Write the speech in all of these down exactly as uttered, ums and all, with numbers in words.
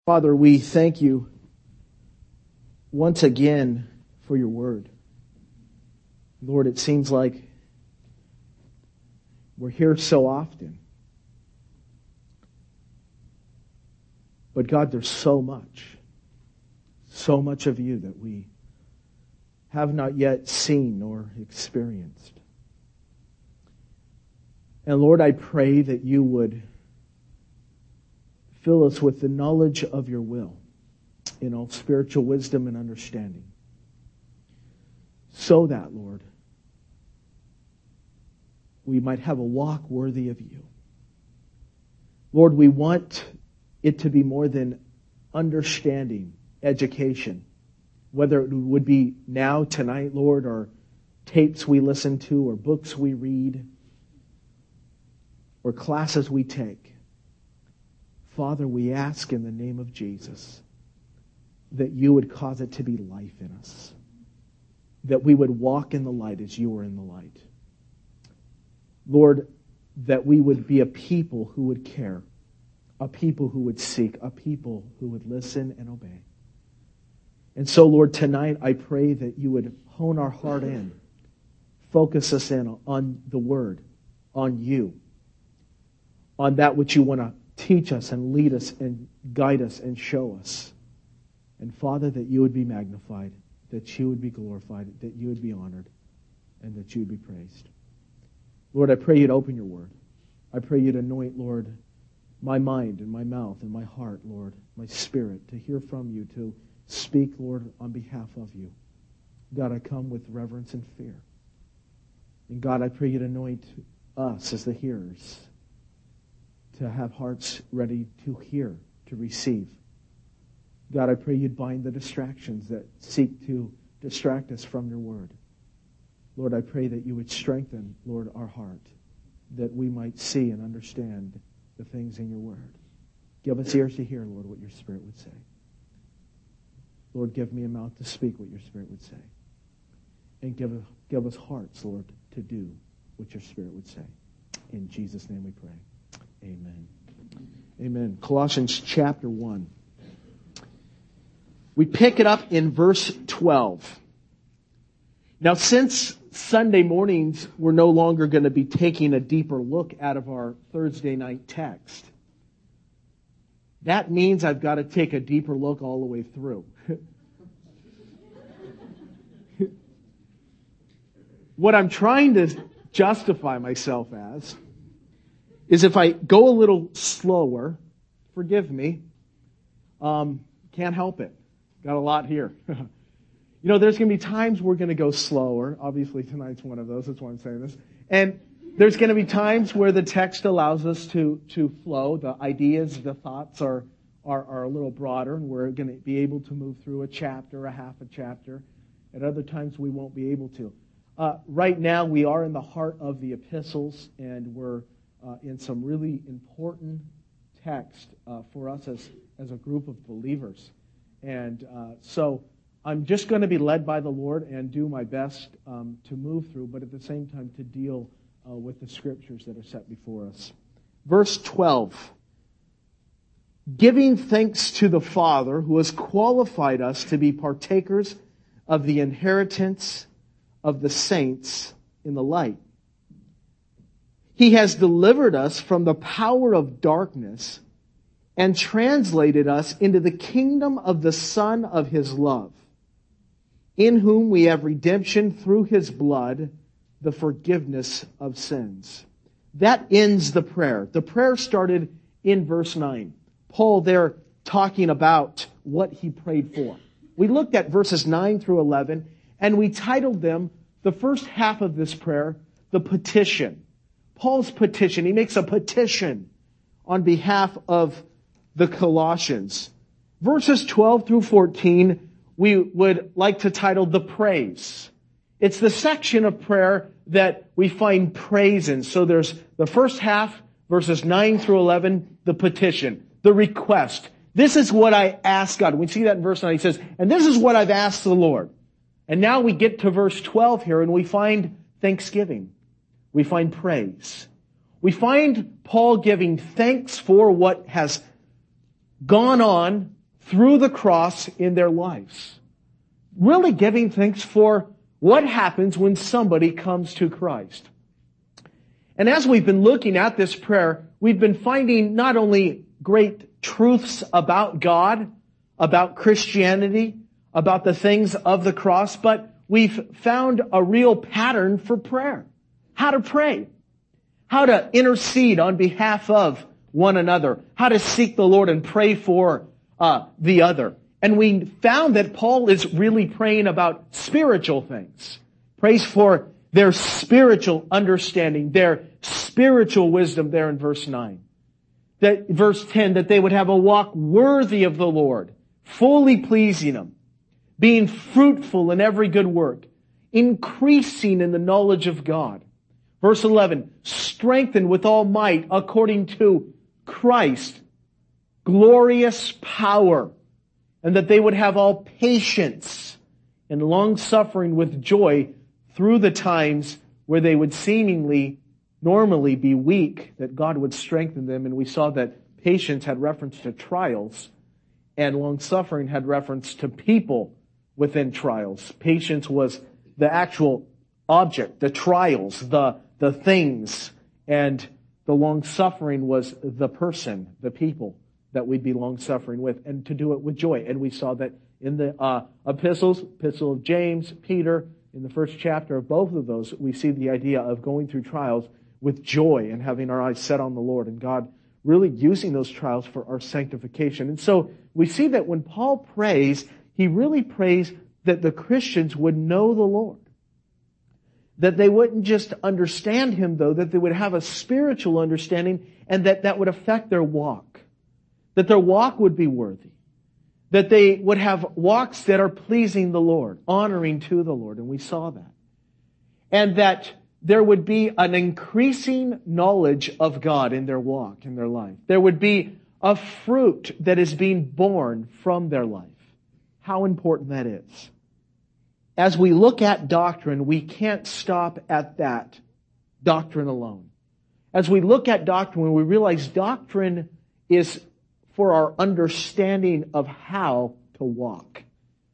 Father, we thank you once again for your word. Lord, it seems like we're here so often. But God, there's so much, so much of you that we have not yet seen or experienced. And Lord, I pray that you would fill us with the knowledge of your will in all spiritual wisdom and understanding. So that, Lord, we might have a walk worthy of you. Lord, we want it to be more than understanding, education, whether it would be now, tonight, Lord, or tapes we listen to, or books we read, or classes we take. Father, we ask in the name of Jesus that you would cause it to be life in us, that we would walk in the light as you are in the light. Lord, that we would be a people who would care, a people who would seek, a people who would listen and obey. And so, Lord, tonight I pray that you would hone our heart in, focus us in on the Word, on you, on that which you want to teach us and lead us and guide us and show us. And Father, that you would be magnified, that you would be glorified, that you would be honored, and that you would be praised. Lord, I pray you'd open your word. I pray you'd anoint, Lord, my mind and my mouth and my heart, Lord, my spirit, to hear from you, to speak, Lord, on behalf of you. God, I come with reverence and fear. And God, I pray you'd anoint us as the hearers, to have hearts ready to hear, to receive. God, I pray you'd bind the distractions that seek to distract us from your word. Lord, I pray that you would strengthen, Lord, our heart, that we might see and understand the things in your word. Give us ears to hear, Lord, what your Spirit would say. Lord, give me a mouth to speak what your Spirit would say. And give, give us hearts, Lord, to do what your Spirit would say. In Jesus' name we pray. Amen. Amen. Colossians chapter one. We pick it up in verse twelve. Now, since Sunday mornings, we're no longer going to be taking a deeper look out of our Thursday night text. That means I've got to take a deeper look all the way through. What I'm trying to justify myself as is if I go a little slower, forgive me, um, can't help it. Got a lot here. You know, there's going to be times we're going to go slower. Obviously, tonight's one of those. That's why I'm saying this. And there's going to be times where the text allows us to, to flow. The ideas, the thoughts are, are, are a little broader, and we're going to be able to move through a chapter, a half a chapter. At other times, we won't be able to. Uh, right now, we are in the heart of the epistles, and we're Uh, in some really important text uh, for us as, as a group of believers. And uh, so I'm just going to be led by the Lord and do my best um, to move through, but at the same time to deal uh, with the scriptures that are set before us. Verse twelve. Giving thanks to the Father who has qualified us to be partakers of the inheritance of the saints in the light. He has delivered us from the power of darkness and translated us into the kingdom of the Son of His love, in whom we have redemption through His blood, the forgiveness of sins. That ends the prayer. The prayer started in verse nine. Paul there talking about what he prayed for. We looked at verses nine through eleven, and we titled them, the first half of this prayer, the petition. Paul's petition. He makes a petition on behalf of the Colossians. Verses twelve through fourteen, we would like to title the praise. It's the section of prayer that we find praise in. So there's the first half, verses nine through eleven, the petition, the request. This is what I asked God. We see that in verse nine. He says, and this is what I've asked the Lord. And now we get to verse twelve here, and we find thanksgiving. We find praise. We find Paul giving thanks for what has gone on through the cross in their lives. Really giving thanks for what happens when somebody comes to Christ. And as we've been looking at this prayer, we've been finding not only great truths about God, about Christianity, about the things of the cross, but we've found a real pattern for prayer. How to pray. How to intercede on behalf of one another. How to seek the Lord and pray for uh, the other. And we found that Paul is really praying about spiritual things. Prays for their spiritual understanding, their spiritual wisdom there in verse nine. That verse ten, that they would have a walk worthy of the Lord, fully pleasing Him, being fruitful in every good work, increasing in the knowledge of God. Verse eleven, strengthened with all might according to Christ, glorious power, and that they would have all patience and long-suffering with joy through the times where they would seemingly normally be weak, that God would strengthen them. And we saw that patience had reference to trials, and long-suffering had reference to people within trials. Patience was the actual object, the trials, the, the things, and the long-suffering was the person, the people that we'd be long-suffering with, and to do it with joy. And we saw that in the uh, epistles, epistle of James, Peter, in the first chapter of both of those, we see the idea of going through trials with joy and having our eyes set on the Lord, and God really using those trials for our sanctification. And so we see that when Paul prays, he really prays that the Christians would know the Lord. That they wouldn't just understand Him, though, that they would have a spiritual understanding, and that that would affect their walk. That their walk would be worthy. That they would have walks that are pleasing the Lord, honoring to the Lord, and we saw that. And that there would be an increasing knowledge of God in their walk, in their life. There would be a fruit that is being born from their life. How important that is. As we look at doctrine, we can't stop at that doctrine alone. As we look at doctrine, we realize doctrine is for our understanding of how to walk.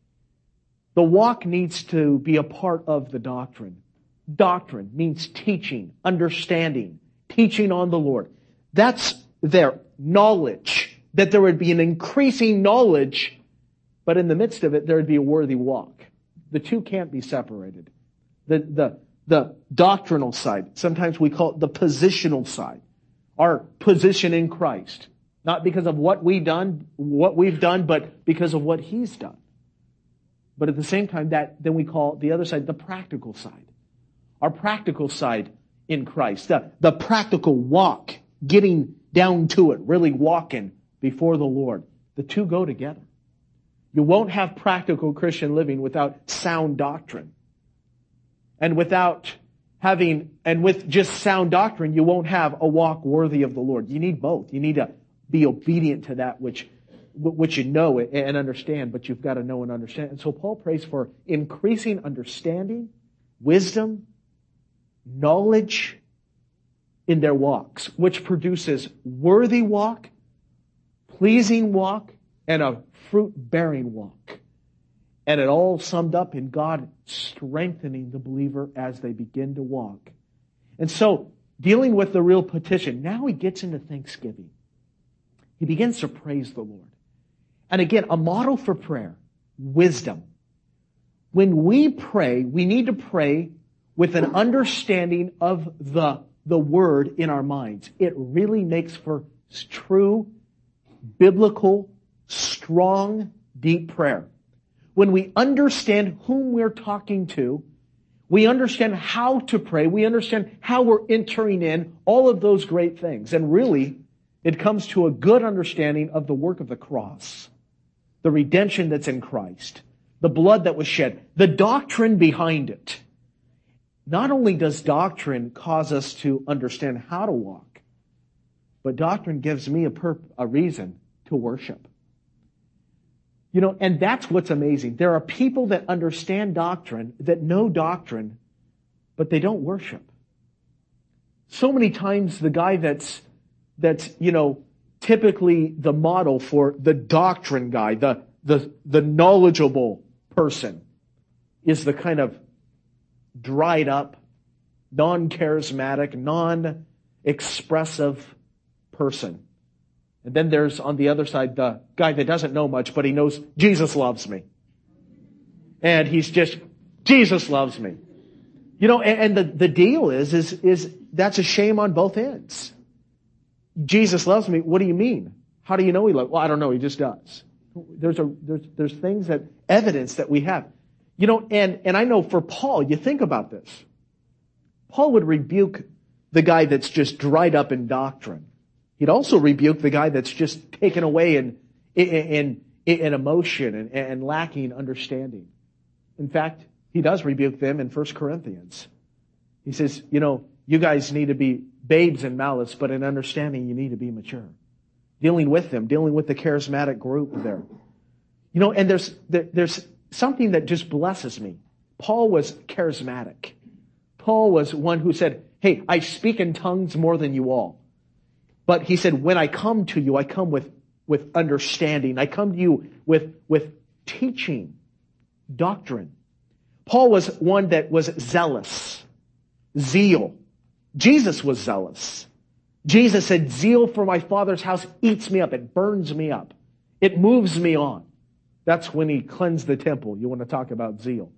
The walk needs to be a part of the doctrine. Doctrine means teaching, understanding, teaching on the Lord. That's their knowledge, that there would be an increasing knowledge, but in the midst of it, there would be a worthy walk. The two can't be separated. The, the, the doctrinal side, sometimes we call it the positional side, our position in Christ. Not because of what we done, what we've done, but because of what He's done. But at the same time, that then we call the other side the practical side. Our practical side in Christ. The, the practical walk, getting down to it, really walking before the Lord. The two go together. You won't have practical Christian living without sound doctrine. And without having, and with just sound doctrine, you won't have a walk worthy of the Lord. You need both. You need to be obedient to that which, which you know and understand, but you've got to know and understand. And so Paul prays for increasing understanding, wisdom, knowledge in their walks, which produces worthy walk, pleasing walk, and a fruit-bearing walk. And it all summed up in God strengthening the believer as they begin to walk. And so, dealing with the real petition, now he gets into thanksgiving. He begins to praise the Lord. And again, a model for prayer, wisdom. When we pray, we need to pray with an understanding of the, the Word in our minds. It really makes for true, biblical, strong, deep prayer. When we understand whom we're talking to, we understand how to pray, we understand how we're entering in, all of those great things. And really, it comes to a good understanding of the work of the cross, the redemption that's in Christ, the blood that was shed, the doctrine behind it. Not only does doctrine cause us to understand how to walk, but doctrine gives me a, perp- a reason to worship. You know, and that's what's amazing. There are people that understand doctrine, that know doctrine, but they don't worship. So many times the guy that's, that's, you know, typically the model for the doctrine guy, the, the, the knowledgeable person, is the kind of dried up, non-charismatic, non-expressive person. And then there's on the other side the guy that doesn't know much, but he knows Jesus loves me. And he's just, Jesus loves me. You know, and, and the, the deal is, is, is that's a shame on both ends. Jesus loves me. What do you mean? How do you know he loves me? Well, I don't know. He just does. There's a, there's, there's things that, evidence that we have. You know, and, and I know for Paul, you think about this. Paul would rebuke the guy that's just dried up in doctrine. He'd also rebuke the guy that's just taken away in, in, in, in emotion and, and lacking understanding. In fact, he does rebuke them in First Corinthians. He says, you know, you guys need to be babes in malice, but in understanding you need to be mature. Dealing with them, dealing with the charismatic group there. You know, and there's there, there's something that just blesses me. Paul was charismatic. Paul was one who said, hey, I speak in tongues more than you all. But he said, when I come to you, I come with, with understanding. I come to you with, with teaching, doctrine. Paul was one that was zealous. Zeal. Jesus was zealous. Jesus said, zeal for my Father's house eats me up. It burns me up. It moves me on. That's when he cleansed the temple. You want to talk about zeal.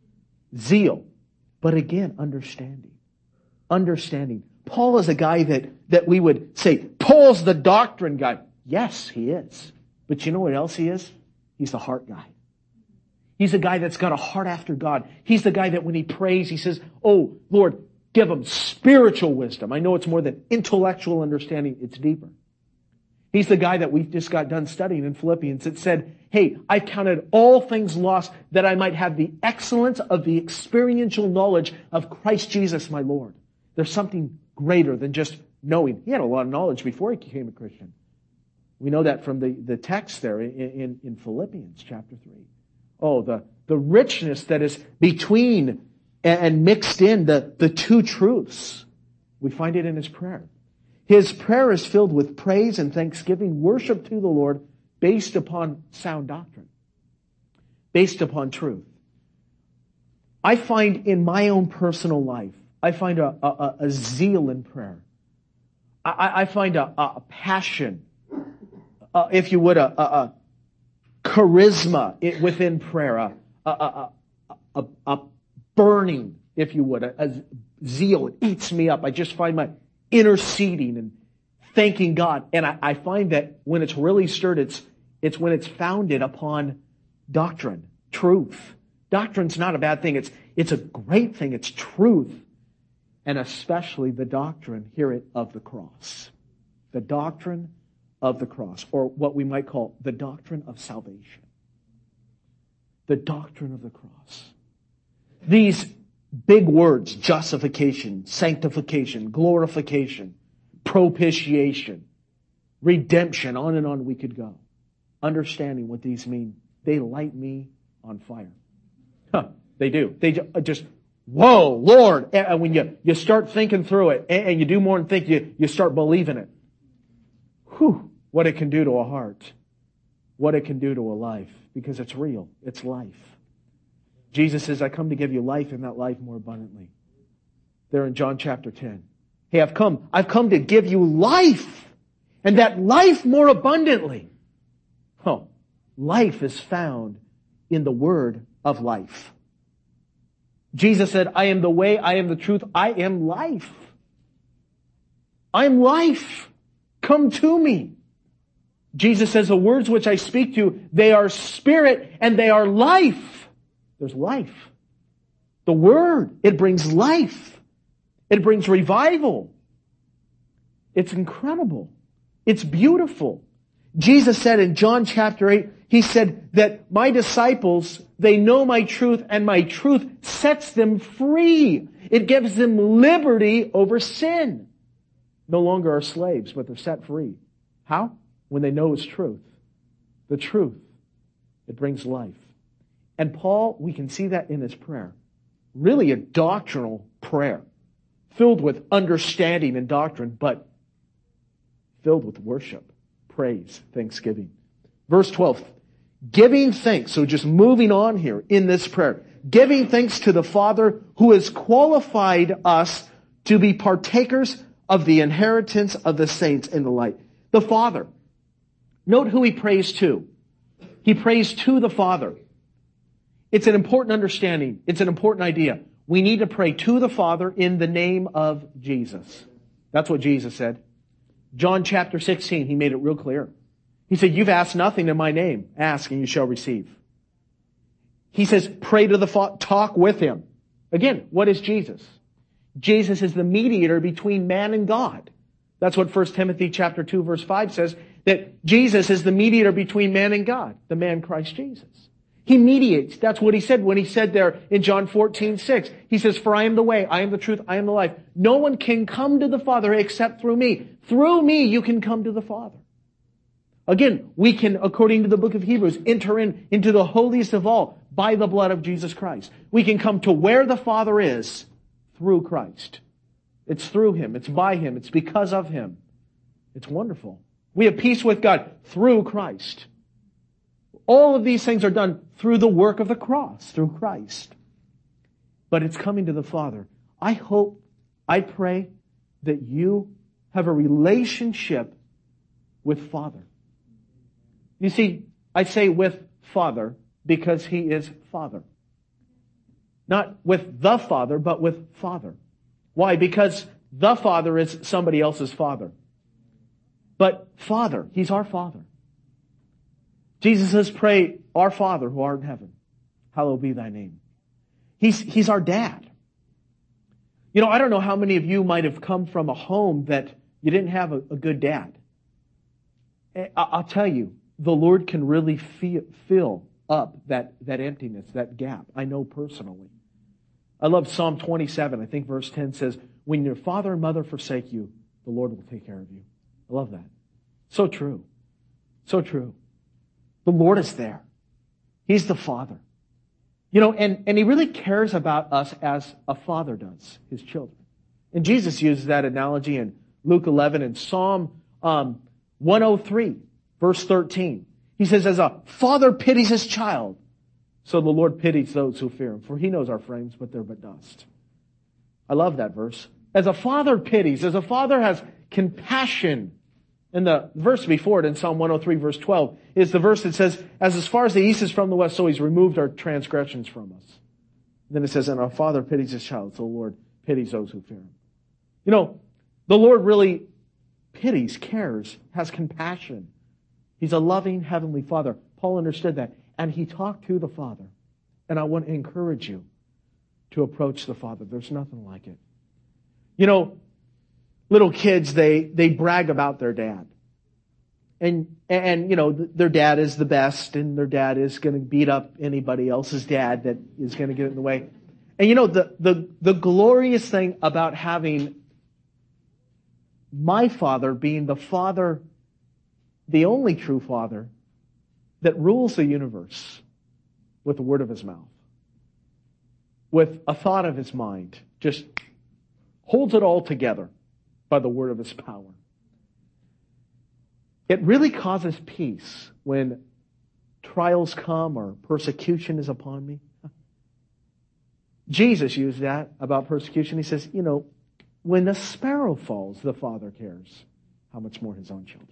Zeal. But again, understanding. Understanding. Paul is a guy that, that we would say, Paul's the doctrine guy. Yes, he is. But you know what else he is? He's the heart guy. He's a guy that's got a heart after God. He's the guy that when he prays, he says, oh, Lord, give him spiritual wisdom. I know it's more than intellectual understanding. It's deeper. He's the guy that we just got done studying in Philippians that said, hey, I counted all things lost that I might have the excellence of the experiential knowledge of Christ Jesus, my Lord. There's something greater than just knowing. He had a lot of knowledge before he became a Christian. We know that from the, the text there in, in, in Philippians chapter three. Oh, the, the richness that is between and mixed in the, the two truths. We find it in his prayer. His prayer is filled with praise and thanksgiving, worship to the Lord based upon sound doctrine, based upon truth. I find in my own personal life, I find a, a, a zeal in prayer. I, I find a, a passion, uh, if you would, a, a, a charisma within prayer, a, a, a, a, a burning, if you would, a, a zeal. It eats me up. I just find my interceding and thanking God. And I, I find that when it's really stirred, it's, it's when it's founded upon doctrine, truth. Doctrine's not a bad thing. It's, it's a great thing. It's truth. And especially the doctrine, hear it, of the cross. The doctrine of the cross, or what we might call the doctrine of salvation. The doctrine of the cross. These big words, justification, sanctification, glorification, propitiation, redemption, on and on we could go. Understanding what these mean, they light me on fire. Huh, they do. They just, whoa, Lord. And when you, you start thinking through it, and you do more than think, you, you start believing it. Whew, what it can do to a heart. What it can do to a life. Because it's real. It's life. Jesus says, I come to give you life and that life more abundantly. There in John chapter ten. Hey, I've come, I've come to give you life. And that life more abundantly. Oh, life is found in the word of life. Jesus said, I am the way, I am the truth, I am life. I am life. Come to me. Jesus says, the words which I speak to you, they are spirit and they are life. There's life. The word, it brings life. It brings revival. It's incredible. It's beautiful. Jesus said in John chapter eight, He said that my disciples, they know my truth and my truth sets them free. It gives them liberty over sin. No longer are slaves, but they're set free. How? When they know His truth. The truth. It brings life. And Paul, we can see that in his prayer. Really a doctrinal prayer. Filled with understanding and doctrine, but filled with worship. praise, thanksgiving. Verse twelve, giving thanks. So just moving on here in this prayer. Giving thanks to the Father who has qualified us to be partakers of the inheritance of the saints in the light. The Father. Note who he prays to. He prays to the Father. It's an important understanding. It's an important idea. We need to pray to the Father in the name of Jesus. That's what Jesus said. John chapter sixteen, he made it real clear. He said, you've asked nothing in my name. Ask and you shall receive. He says, pray to the Father, talk with him. Again, what is Jesus? Jesus is the mediator between man and God. That's what First Timothy chapter two verse five says, that Jesus is the mediator between man and God, the man Christ Jesus. He mediates. That's what he said when he said there in John fourteen six. He says, for I am the way, I am the truth, I am the life. No one can come to the Father except through me. Through me you can come to the Father. Again, we can, according to the book of Hebrews, enter in into the holiest of all by the blood of Jesus Christ. We can come to where the Father is through Christ. It's through Him. It's by Him. It's because of Him. It's wonderful. We have peace with God through Christ. All of these things are done through the work of the cross, through Christ. But it's coming to the Father. I hope, I pray that you have a relationship with Father. You see, I say with Father because He is Father. Not with the Father, but with Father. Why? Because the Father is somebody else's Father. But Father, He's our Father. Jesus says, pray, our Father who art in heaven, hallowed be thy name. He's, he's our dad. You know, I don't know how many of you might have come from a home that you didn't have a, a good dad. I'll tell you, the Lord can really feel, fill up that, that emptiness, that gap. I know personally. I love Psalm twenty-seven. I think verse ten says, when your father and mother forsake you, the Lord will take care of you. I love that. So true. So true. The Lord is there. He's the Father. You know, and, and He really cares about us as a father does, His children. And Jesus uses that analogy in Luke eleven and Psalm um, one oh three, verse thirteen. He says, as a father pities his child, so the Lord pities those who fear Him. For He knows our frames, but they're but dust. I love that verse. As a father pities, as a father has compassion. And the verse before it in Psalm one oh three verse twelve is the verse that says, as as far as the east is from the west, so He's removed our transgressions from us. And then it says, and our Father pities His child, so the Lord pities those who fear Him. You know, the Lord really pities, cares, has compassion. He's a loving Heavenly Father. Paul understood that. And he talked to the Father. And I want to encourage you to approach the Father. There's nothing like it. You know, little kids, they, they brag about their dad. And, and, you know, their dad is the best, and their dad is going to beat up anybody else's dad that is going to get in the way. And you know, the, the, the glorious thing about having my Father being the Father, the only true Father that rules the universe with the word of His mouth, with a thought of His mind, just holds it all together by the word of His power. It really causes peace when trials come or persecution is upon me. Jesus used that about persecution. He says, you know, when the sparrow falls, the Father cares. How much more His own children?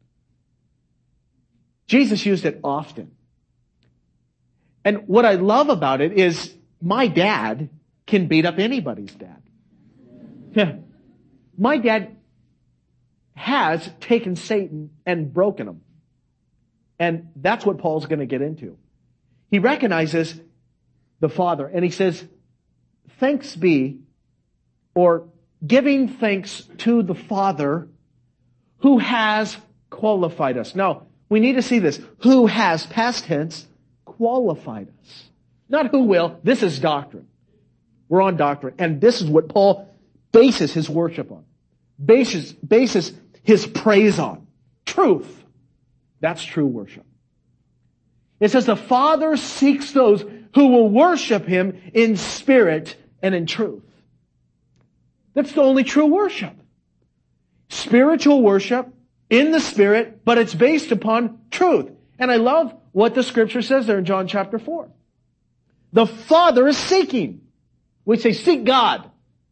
Jesus used it often. And what I love about it is my dad can beat up anybody's dad. Yeah. My dad has taken Satan and broken him. And that's what Paul's going to get into. He recognizes the Father and he says, thanks be, or giving thanks to the Father who has qualified us. Now, we need to see this. Who has, past tense, qualified us. Not who will. This is doctrine. We're on doctrine. And this is what Paul bases his worship on. Bases, bases his praise on. Truth. That's true worship. It says the Father seeks those who will worship Him in spirit and in truth. That's the only true worship. Spiritual worship in the Spirit, but it's based upon truth. And I love what the Scripture says there in John chapter four. The Father is seeking. We say, seek God.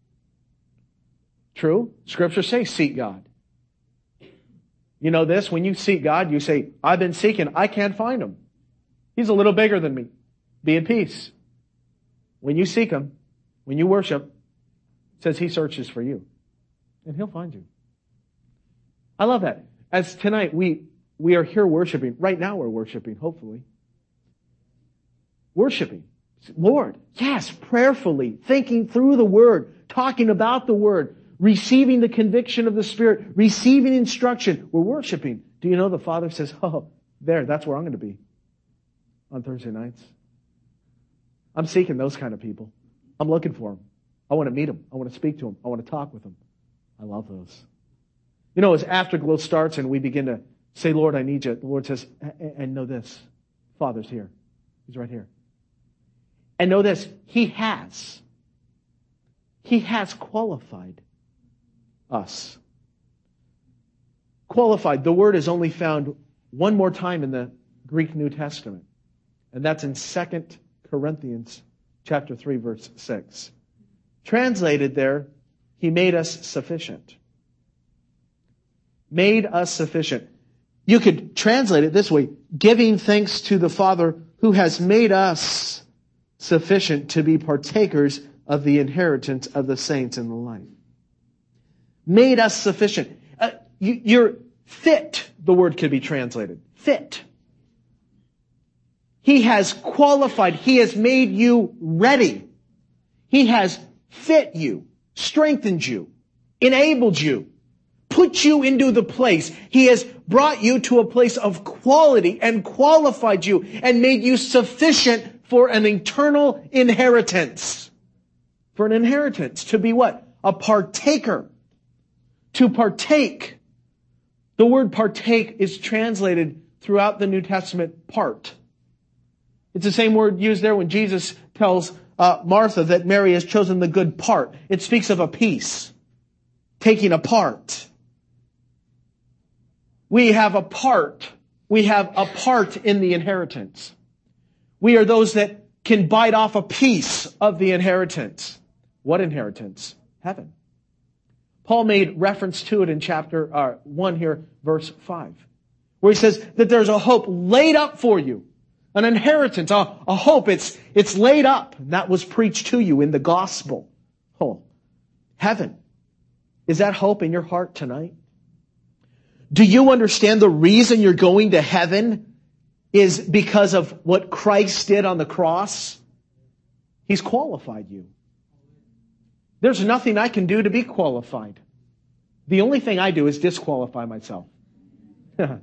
True. Scripture says, seek God. You know this, when you seek God, you say, I've been seeking, I can't find Him. He's a little bigger than me. Be at peace. When you seek Him, when you worship, it says He searches for you. And He'll find you. I love that. As tonight we, we are here worshiping. Right now we're worshiping, hopefully. Worshiping. Lord, yes, prayerfully, thinking through the Word, talking about the Word, receiving the conviction of the Spirit, receiving instruction. We're worshiping. Do you know the Father says, oh, there, that's where I'm going to be on Thursday nights. I'm seeking those kind of people. I'm looking for them. I want to meet them. I want to speak to them. I want to talk with them. I love those. You know, as Afterglow starts and we begin to say, Lord, I need you, the Lord says, and know this, Father's here. He's right here. And know this, He has. He has qualified us. Qualified. The word is only found one more time in the Greek New Testament. And that's in Second Corinthians chapter three, verse six. Translated there, He made us sufficient. Made us sufficient. You could translate it this way, giving thanks to the Father who has made us sufficient to be partakers of the inheritance of the saints in the light. Made us sufficient. Uh, you, you're fit, the word could be translated. Fit. He has qualified. He has made you ready. He has fit you, strengthened you, enabled you, put you into the place. He has brought you to a place of quality and qualified you and made you sufficient for an eternal inheritance. For an inheritance. To be what? A partaker. To partake. The word partake is translated throughout the New Testament part. It's the same word used there when Jesus tells uh, Martha that Mary has chosen the good part. It speaks of a piece. Taking a part. We have a part. We have a part in the inheritance. We are those that can bite off a piece of the inheritance. What inheritance? Heaven. Paul made reference to it in chapter uh, one here, verse five, where he says that there's a hope laid up for you. An inheritance, a, a hope. It's, it's laid up. That was preached to you in the gospel. Oh, heaven. Is that hope in your heart tonight? Do you understand the reason you're going to heaven is because of what Christ did on the cross? He's qualified you. There's nothing I can do to be qualified. The only thing I do is disqualify myself. But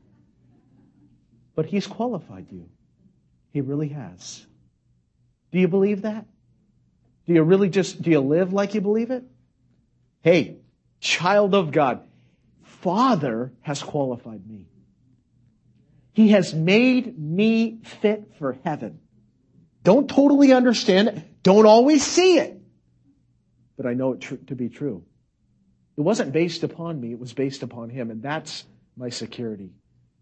He's qualified you. He really has. Do you believe that? Do you really just, do you live like you believe it? Hey, child of God, Father has qualified me. He has made me fit for heaven. Don't totally understand it. Don't always see it. But I know it tr- to be true. It wasn't based upon me. It was based upon Him. And that's my security.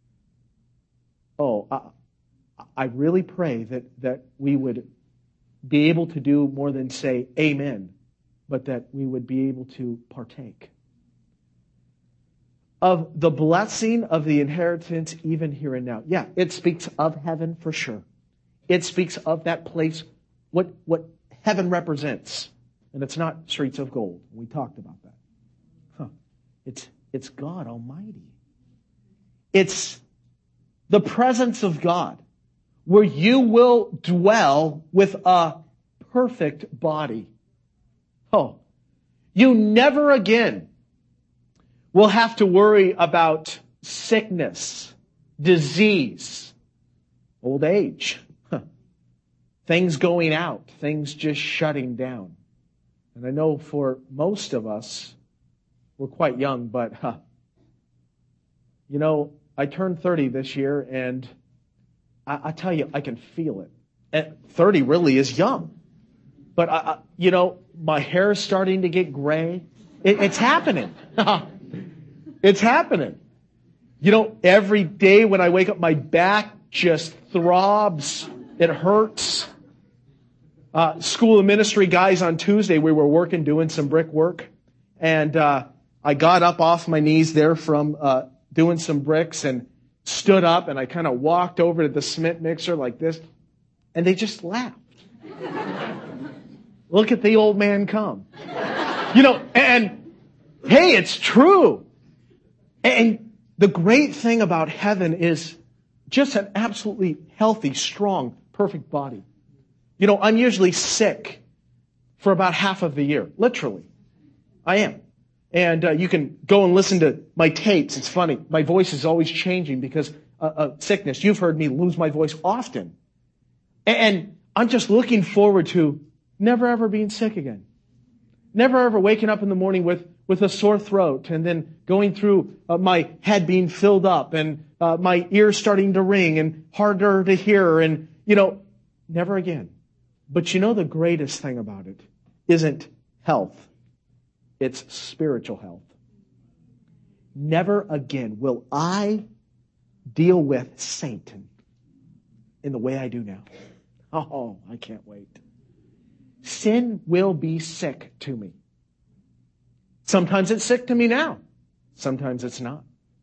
Oh, I, I really pray that, that we would be able to do more than say amen, but that we would be able to partake of the blessing of the inheritance even here and now. Yeah, it speaks of heaven for sure. It speaks of that place, what, what heaven represents. And it's not streets of gold. We talked about that. Huh. It's, it's God Almighty. It's the presence of God where you will dwell with a perfect body. Oh, you never again will have to worry about sickness, disease, old age, huh. Things going out, things just shutting down. And I know for most of us, we're quite young, but huh, you know, I turned thirty this year, and I, I tell you, I can feel it. And thirty really is young. But, I, I, you know, my hair is starting to get gray. It, it's happening. It's happening. You know, every day when I wake up, my back just throbs. It hurts. Uh, school of ministry guys on Tuesday, we were working, doing some brick work. And uh, I got up off my knees there from uh, doing some bricks and stood up, and I kind of walked over to the cement mixer like this. And they just laughed. Look at the old man come. You know, and hey, it's true. And the great thing about heaven is just an absolutely healthy, strong, perfect body. You know, I'm usually sick for about half of the year. Literally. I am. And uh, you can go and listen to my tapes. It's funny. My voice is always changing because uh, of sickness. You've heard me lose my voice often. And I'm just looking forward to never ever being sick again. Never ever waking up in the morning with, with a sore throat and then going through uh, my head being filled up and uh, my ears starting to ring and harder to hear and, you know, never again. But you know the greatest thing about it isn't health. It's spiritual health. Never again will I deal with Satan in the way I do now. Oh, I can't wait. Sin will be sick to me. Sometimes it's sick to me now. Sometimes it's not.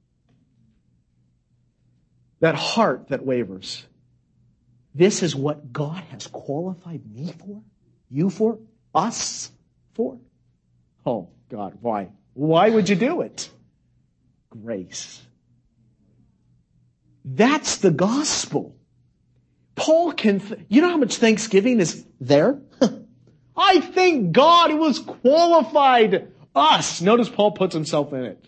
That heart that wavers. This is what God has qualified me for, you for, us for. Oh, God, why? Why would you do it? Grace. That's the gospel. Paul can, th- you know how much thanksgiving is there? I thank God who has qualified us. Notice Paul puts himself in it.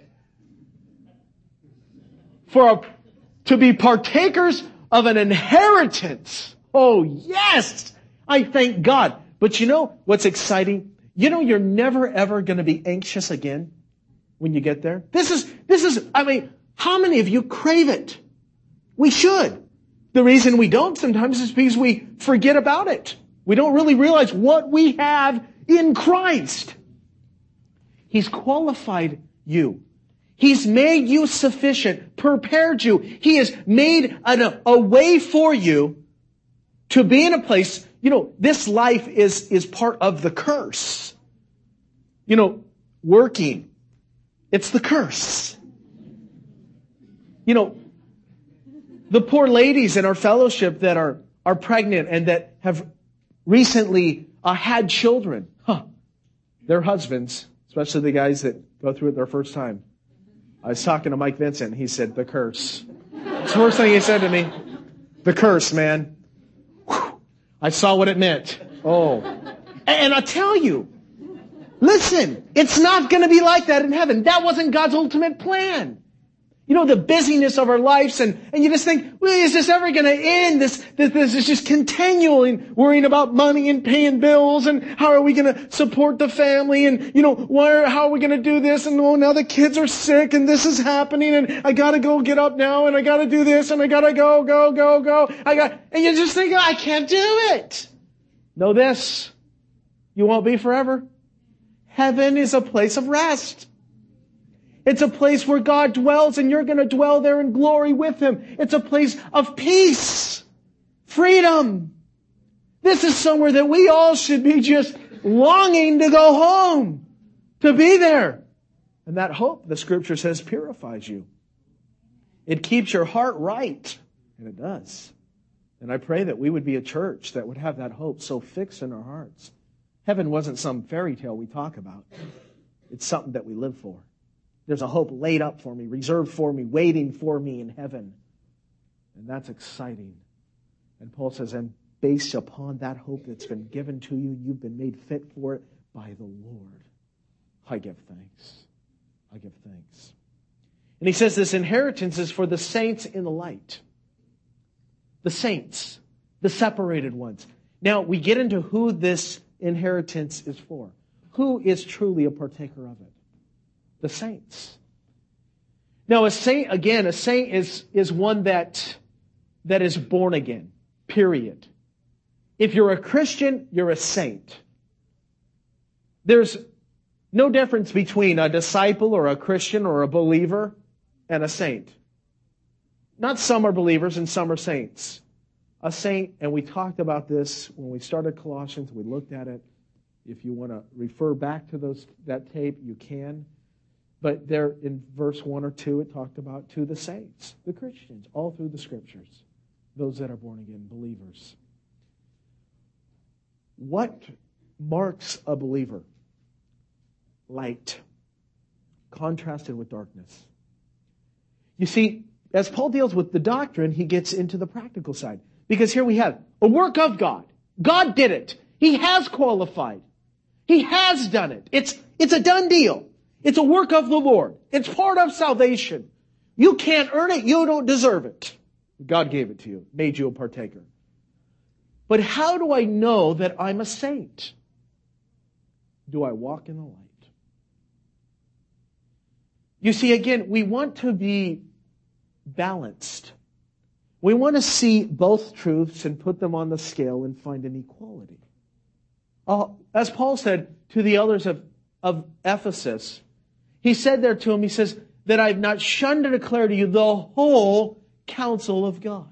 For a, to be partakers of an inheritance. Oh, yes! I thank God. But you know what's exciting? You know you're never ever going to be anxious again when you get there. This is, this is, I mean, how many of you crave it? We should. The reason we don't sometimes is because we forget about it. We don't really realize what we have in Christ. He's qualified you. He's made you sufficient, prepared you. He has made a, a way for you to be in a place. You know, this life is, is part of the curse. You know, working, it's the curse. You know, the poor ladies in our fellowship that are, are pregnant and that have recently uh, had children, huh, their husbands, especially the guys that go through it their first time. I was talking to Mike Vincent. He said, the curse. It's the first thing he said to me. The curse, man. Whew. I saw what it meant. Oh. And I tell you, listen, it's not going to be like that in heaven. That wasn't God's ultimate plan. You know, the busyness of our lives, and, and you just think, well, is this ever going to end? This, this, this is just continuing, worrying about money and paying bills, and how are we going to support the family, and, you know, why are, how are we going to do this, and oh, now the kids are sick, and this is happening, and I got to go get up now, and I got to do this, and I got to go, go, go, go. I got, and you just think, I can't do it. Know this, you won't be forever. Heaven is a place of rest. It's a place where God dwells and you're going to dwell there in glory with Him. It's a place of peace, freedom. This is somewhere that we all should be just longing to go home, to be there. And that hope, the Scripture says, purifies you. It keeps your heart right, and it does. And I pray that we would be a church that would have that hope so fixed in our hearts. Heaven wasn't some fairy tale we talk about. It's something that we live for. There's a hope laid up for me, reserved for me, waiting for me in heaven. And that's exciting. And Paul says, and based upon that hope that's been given to you, you've been made fit for it by the Lord. I give thanks. I give thanks. And he says this inheritance is for the saints in the light. The saints, the separated ones. Now, we get into who this inheritance is for. Who is truly a partaker of it? The saints. Now, a saint, again, a saint is, is one that, that is born again. Period. If you're a Christian, you're a saint. There's no difference between a disciple or a Christian or a believer and a saint. not some are believers and some are saints. A saint, and we talked about this when we started Colossians, we looked at it. If you want to refer back to those that tape, you can. But there in verse one or two, it talked about to the saints, the Christians, all through the Scriptures, those that are born again, believers. What marks a believer? Light, contrasted with darkness. You see, as Paul deals with the doctrine, he gets into the practical side. Because here we have a work of God. God did it. He has qualified. He has done it. It's, it's a done deal. It's a work of the Lord. It's part of salvation. You can't earn it. You don't deserve it. God gave it to you, made you a partaker. But how do I know that I'm a saint? Do I walk in the light? You see, again, we want to be balanced. We want to see both truths and put them on the scale and find an equality. Uh, as Paul said to the elders of, of Ephesus, he said there to them, he says, that I've not shunned to declare to you the whole counsel of God.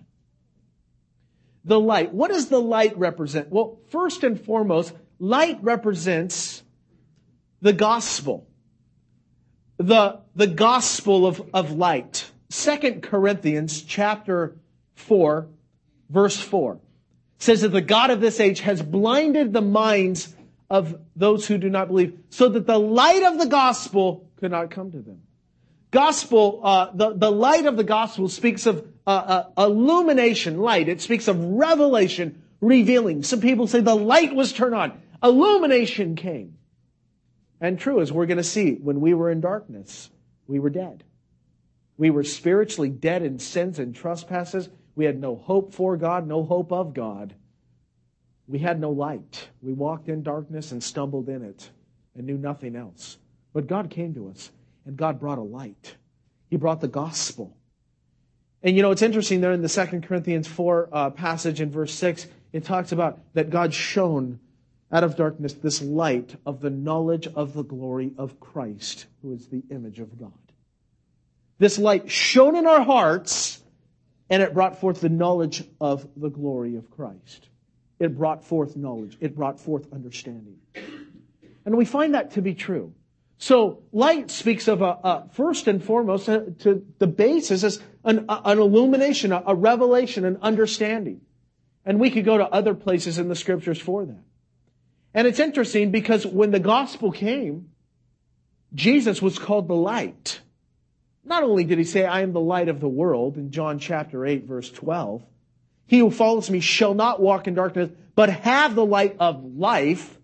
The light. What does the light represent? Well, first and foremost, light represents the gospel. The, the gospel of, of light. Second Corinthians chapter four, verse four, says that the God of this age has blinded the minds of those who do not believe, so that the light of the gospel could not come to them. Gospel, uh, the, the light of the gospel speaks of uh, uh, illumination, light. It speaks of revelation, revealing. Some people say the light was turned on. Illumination came. And true, as we're going to see, when we were in darkness, we were dead. We were spiritually dead in sins and trespasses. We had no hope for God, no hope of God. We had no light. We walked in darkness and stumbled in it and knew nothing else. But God came to us, and God brought a light. He brought the gospel. And you know, it's interesting there in the Second Corinthians four uh, passage in verse six, it talks about that God shone out of darkness this light of the knowledge of the glory of Christ, who is the image of God. This light shone in our hearts, and it brought forth the knowledge of the glory of Christ. It brought forth knowledge. It brought forth understanding. And we find that to be true. So light speaks of, a, a first and foremost, uh, to the basis is an, a, an illumination, a, a revelation, an understanding. And we could go to other places in the Scriptures for that. And it's interesting because when the gospel came, Jesus was called the light. Not only did he say, I am the light of the world, in John chapter eight, verse twelve, he who follows me shall not walk in darkness, but have the light of life.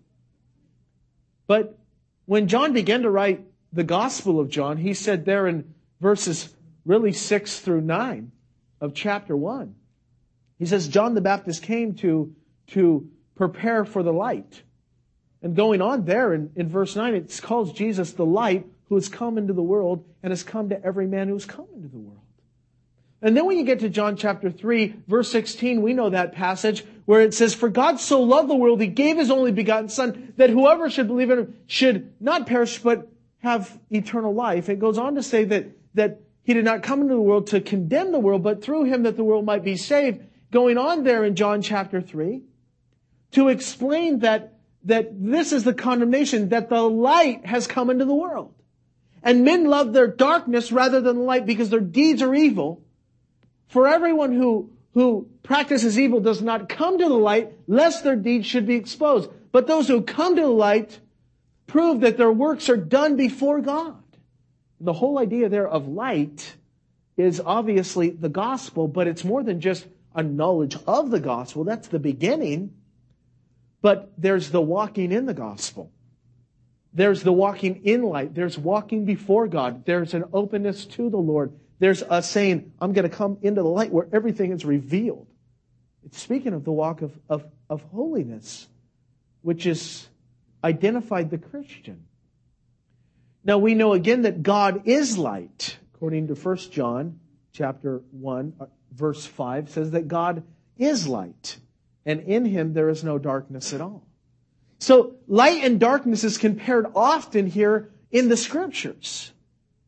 But when John began to write the Gospel of John, he said there in verses really six through nine of chapter one, he says, John the Baptist came to, to prepare for the light. And going on there in, in verse nine, it calls Jesus the light who has come into the world and has come to every man who has come into the world. And then when you get to John chapter three, verse sixteen, we know that passage where it says, for God so loved the world, He gave His only begotten Son, that whoever should believe in Him should not perish, but have eternal life. It goes on to say that, that He did not come into the world to condemn the world, but through Him that the world might be saved. Going on there in John chapter three, to explain that, that this is the condemnation, that the light has come into the world. And men love their darkness rather than the light because their deeds are evil. For everyone who, who practices evil does not come to the light, lest their deeds should be exposed. But those who come to the light prove that their works are done before God. The whole idea there of light is obviously the gospel, but it's more than just a knowledge of the gospel. That's the beginning. But there's the walking in the gospel. There's the walking in light. There's walking before God. There's an openness to the Lord. There's a saying, I'm going to come into the light where everything is revealed. It's speaking of the walk of, of, of holiness, which is identified the Christian. Now we know again that God is light. According to First John chapter one, verse five, says that God is light, and in Him there is no darkness at all. So light and darkness is compared often here in the Scriptures.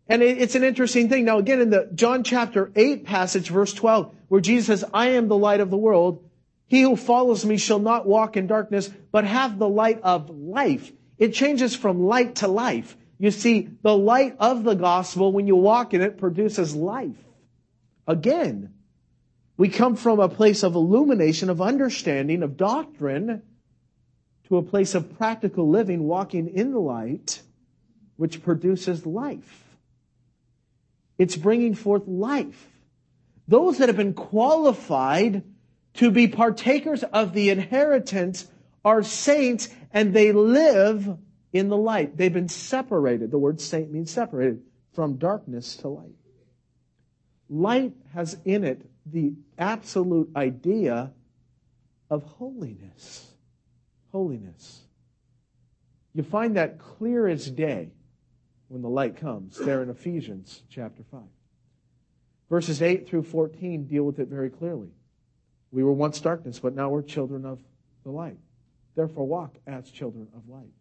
And it's an interesting thing. Now again, in the John chapter eight passage, verse twelve, where Jesus says, I am the light of the world. He who follows me shall not walk in darkness, but have the light of life. It changes from light to life. You see, the light of the gospel, when you walk in it, produces life. Again, we come from a place of illumination, of understanding, of doctrine, to a place of practical living, walking in the light, which produces life. It's bringing forth life. Those that have been qualified to be partakers of the inheritance are saints, and they live in the light. They've been separated. The word saint means separated from darkness to light. Light has in it the absolute idea of holiness. Holiness. You find that clear as day when the light comes there in Ephesians chapter five. Verses eight through fourteen deal with it very clearly. We were once darkness, but now we're children of the light. Therefore walk as children of light.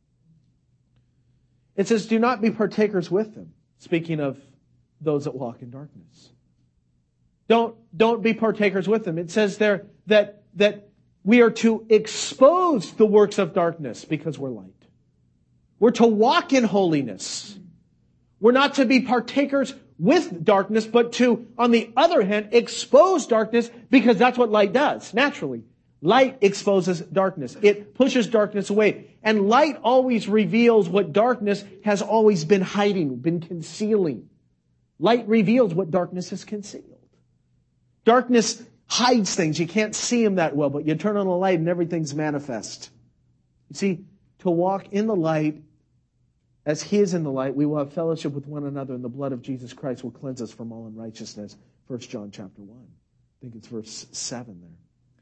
It says, do not be partakers with them. Speaking of those that walk in darkness. Don't, don't be partakers with them. It says there that, that we are to expose the works of darkness because we're light. We're to walk in holiness. We're not to be partakers with darkness, but to, on the other hand, expose darkness because that's what light does, naturally. Light exposes darkness. It pushes darkness away. And light always reveals what darkness has always been hiding, been concealing. Light reveals what darkness has concealed. Darkness hides things. You can't see them that well, but you turn on the light and everything's manifest. You see, to walk in the light as He is in the light, we will have fellowship with one another, and the blood of Jesus Christ will cleanse us from all unrighteousness. First John chapter one. I think it's verse seven there.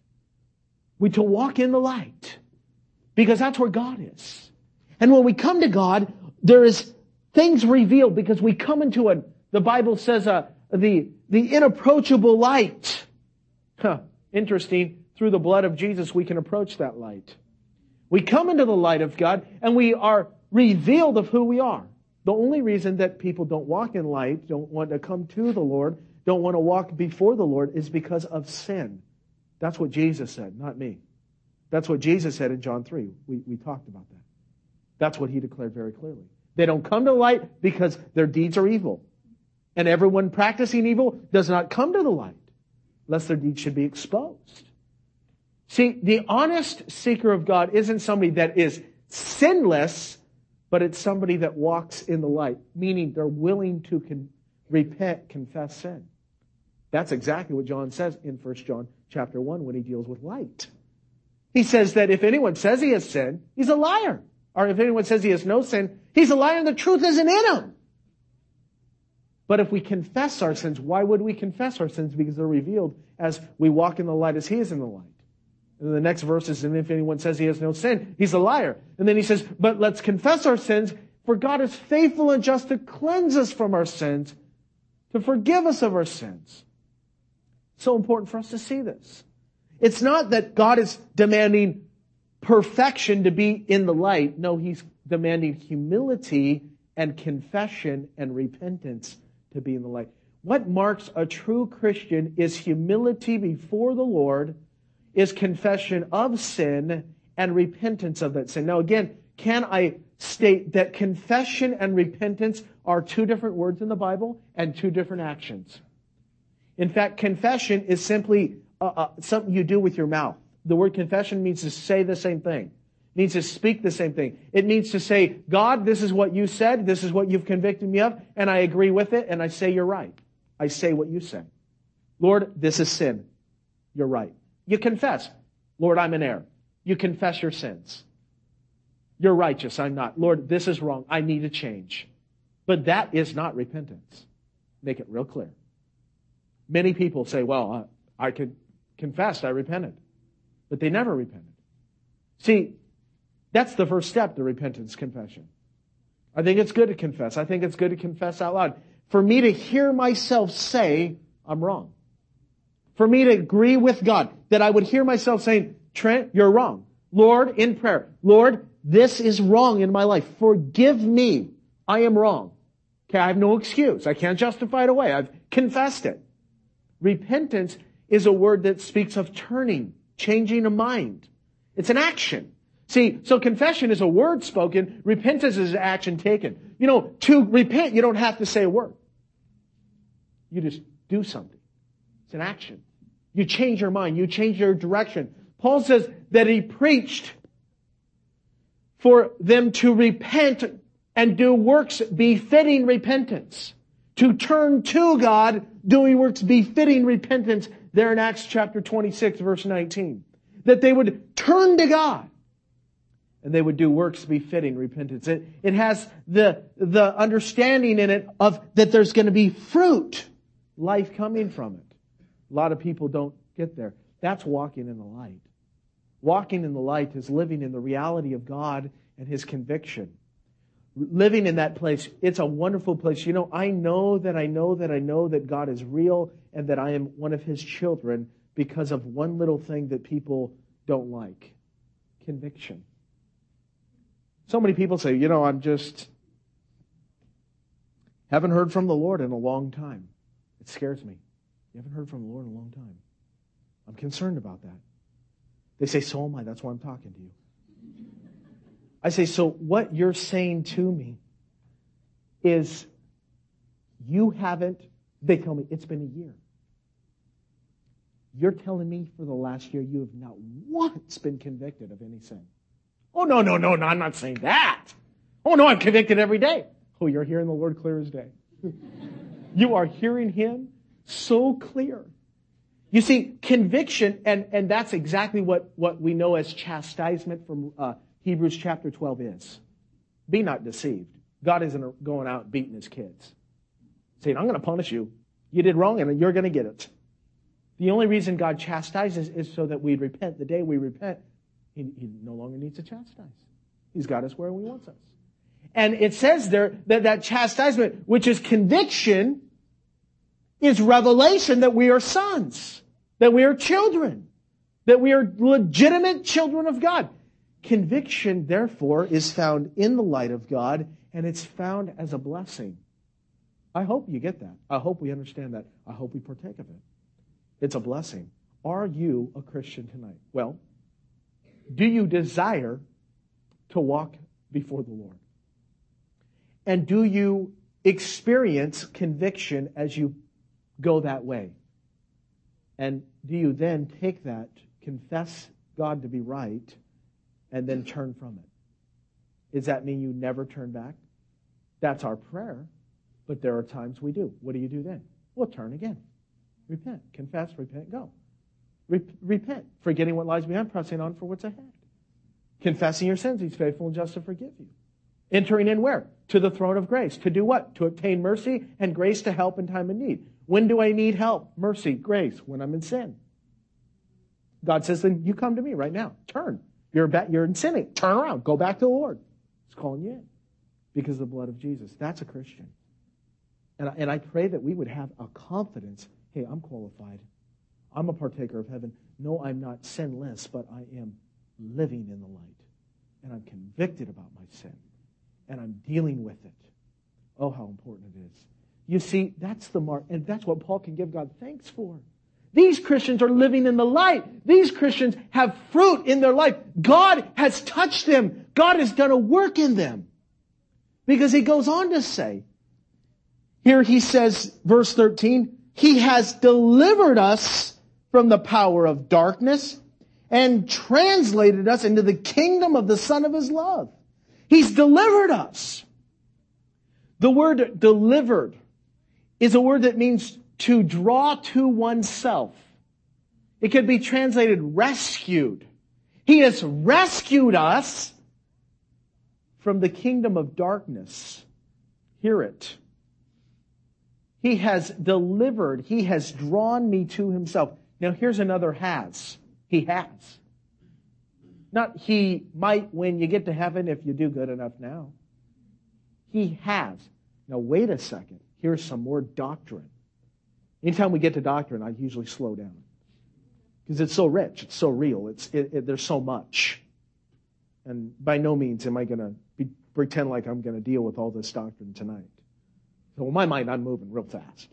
We to walk in the light, because that's where God is. And when we come to God, there is things revealed, because we come into a, the Bible says, uh, the, the inapproachable light. Huh, interesting. Through the blood of Jesus, we can approach that light. We come into the light of God, and we are revealed of who we are. The only reason that people don't walk in light, don't want to come to the Lord, don't want to walk before the Lord, is because of sin. That's what Jesus said, not me. That's what Jesus said in John three. We, we talked about that. That's what He declared very clearly. They don't come to the light because their deeds are evil. And everyone practicing evil does not come to the light, lest their deeds should be exposed. See, the honest seeker of God isn't somebody that is sinless, but it's somebody that walks in the light, meaning they're willing to con- repent, confess sin. That's exactly what John says in First John chapter one when he deals with light. He says that if anyone says he has sinned, he's a liar. Or if anyone says he has no sin, he's a liar and the truth isn't in him. But if we confess our sins, why would we confess our sins? Because they're revealed as we walk in the light as He is in the light. And the next verse is, and if anyone says he has no sin, he's a liar. And then he says, but let's confess our sins, for God is faithful and just to cleanse us from our sins, to forgive us of our sins. So important for us to see this. It's not that God is demanding perfection to be in the light. No, He's demanding humility and confession and repentance to be in the light. What marks a true Christian is humility before the Lord, is confession of sin and repentance of that sin. Now again, can I state that confession and repentance are two different words in the Bible and two different actions? In fact, confession is simply uh, uh, something you do with your mouth. The word confession means to say the same thing. It means to speak the same thing. It means to say, God, this is what you said, this is what you've convicted me of, and I agree with it, and I say you're right. I say what you say. Lord, this is sin. You're right. You confess, Lord, I'm in error. You confess your sins. You're righteous, I'm not. Lord, this is wrong. I need to change. But that is not repentance. Make it real clear. Many people say, well, I, I could confess, I repented. But they never repented. See, that's the first step to repentance, confession. I think it's good to confess. I think it's good to confess out loud. For me to hear myself say, I'm wrong. For me to agree with God, that I would hear myself saying, Trent, you're wrong. Lord, in prayer, Lord, this is wrong in my life. Forgive me. I am wrong. Okay, I have no excuse. I can't justify it away. I've confessed it. Repentance is a word that speaks of turning, changing a mind. It's an action. See, so confession is a word spoken. Repentance is action taken. You know, to repent, you don't have to say a word. You just do something. It's an action. You change your mind. You change your direction. Paul says that he preached for them to repent and do works befitting repentance. To turn to God, doing works befitting repentance. There in Acts chapter twenty-six, verse nineteen. That they would turn to God. And they would do works befitting repentance. It, it has the, the understanding in it of that there's going to be fruit, life coming from it. A lot of people don't get there. That's walking in the light. Walking in the light is living in the reality of God and His conviction. Living in that place, it's a wonderful place. You know, I know that I know that I know that God is real and that I am one of His children because of one little thing that people don't like. Conviction. So many people say, you know, I'm just haven't heard from the Lord in a long time. It scares me. You haven't heard from the Lord in a long time. I'm concerned about that. They say, so am I. That's why I'm talking to you. I say, so what you're saying to me is you haven't, they tell me, it's been a year. You're telling me for the last year you have not once been convicted of any sin. Oh, no, no, no, no, I'm not saying that. Oh, no, I'm convicted every day. Oh, you're hearing the Lord clear as day. You are hearing Him so clear. You see, conviction, and, and that's exactly what, what we know as chastisement from uh, Hebrews chapter twelve is. Be not deceived. God isn't going out beating His kids. Saying, I'm going to punish you. You did wrong and you're going to get it. The only reason God chastises is so that we repent. The day we repent, He, he no longer needs to chastise. He's got us where He wants us. And it says there that that chastisement, which is conviction, is revelation that we are sons, that we are children, that we are legitimate children of God. Conviction, therefore, is found in the light of God, and it's found as a blessing. I hope you get that. I hope we understand that. I hope we partake of it. It's a blessing. Are you a Christian tonight? Well, do you desire to walk before the Lord? And do you experience conviction as you go that way? And do you then take that, confess God to be right, and then turn from it? Does that mean you never turn back? That's our prayer, but there are times we do. What do you do then? Well, turn again. Repent. Confess, repent, go. Re- repent. Forgetting what lies behind, pressing on for what's ahead. Confessing your sins, He's faithful and just to forgive you. Entering in where? To the throne of grace. To do what? To obtain mercy and grace to help in time of need. When do I need help? Mercy, grace, when I'm in sin. God says, then you come to me right now. Turn. You're, back, you're in sinning. Turn around. Go back to the Lord. He's calling you in because of the blood of Jesus. That's a Christian. And I, and I pray that we would have a confidence. Hey, I'm qualified. I'm a partaker of heaven. No, I'm not sinless, but I am living in the light. And I'm convicted about my sin. And I'm dealing with it. Oh, how important it is. You see, that's the mark. And that's what Paul can give God thanks for. These Christians are living in the light. These Christians have fruit in their life. God has touched them. God has done a work in them. Because He goes on to say, here He says, verse thirteen, He has delivered us from the power of darkness and translated us into the kingdom of the Son of His love. He's delivered us. The word delivered is a word that means to draw to oneself. It could be translated rescued. He has rescued us from the kingdom of darkness. Hear it. He has delivered. He has drawn me to Himself. Now here's another has. He has. Not He might when you get to heaven if you do good enough now. He has. Now wait a second. Here's some more doctrine. Anytime we get to doctrine, I usually slow down. Because it's so rich. It's so real. It's it, it, There's so much. And by no means am I going to pretend like I'm going to deal with all this doctrine tonight. So in my mind, I'm moving real fast.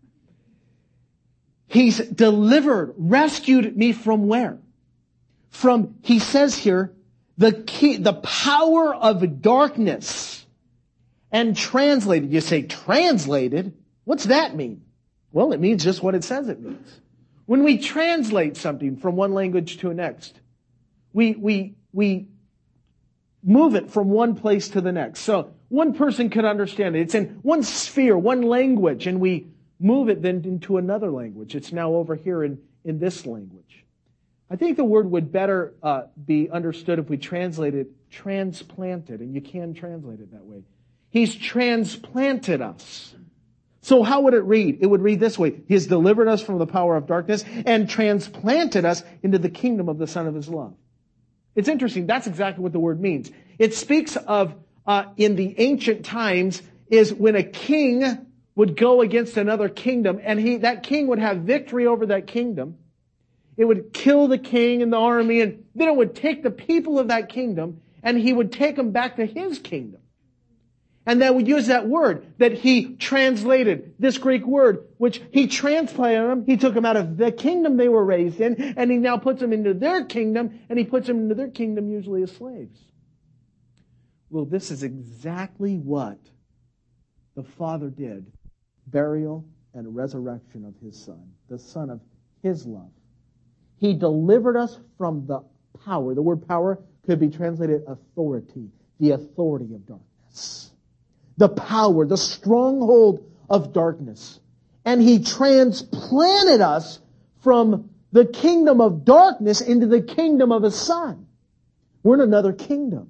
He's delivered, rescued me from where? From, he says here, the key, the power of darkness. And translated. You say, translated? What's that mean? Well, it means just what it says it means. When we translate something from one language to the next, we, we, we move it from one place to the next. So one person could understand it. It's in one sphere, one language, and we move it then into another language. It's now over here in, in this language. I think the word would better uh, be understood if we translate it transplanted, and you can translate it that way. He's transplanted us. So how would it read? It would read this way. He has delivered us from the power of darkness and transplanted us into the kingdom of the Son of His love. It's interesting. That's exactly what the word means. It speaks of, uh, in the ancient times, is when a king would go against another kingdom, and he, that king would have victory over that kingdom. It would kill the king and the army, and then it would take the people of that kingdom, and he would take them back to his kingdom. And then we use that word that he translated, this Greek word, which he transplanted them. He took them out of the kingdom they were raised in, and he now puts them into their kingdom, and he puts them into their kingdom usually as slaves. Well, this is exactly what the Father did. Burial and resurrection of His Son, the Son of His love. He delivered us from the power. The word power could be translated authority, the authority of darkness. The power, the stronghold of darkness. And He transplanted us from the kingdom of darkness into the kingdom of His Son. We're in another kingdom.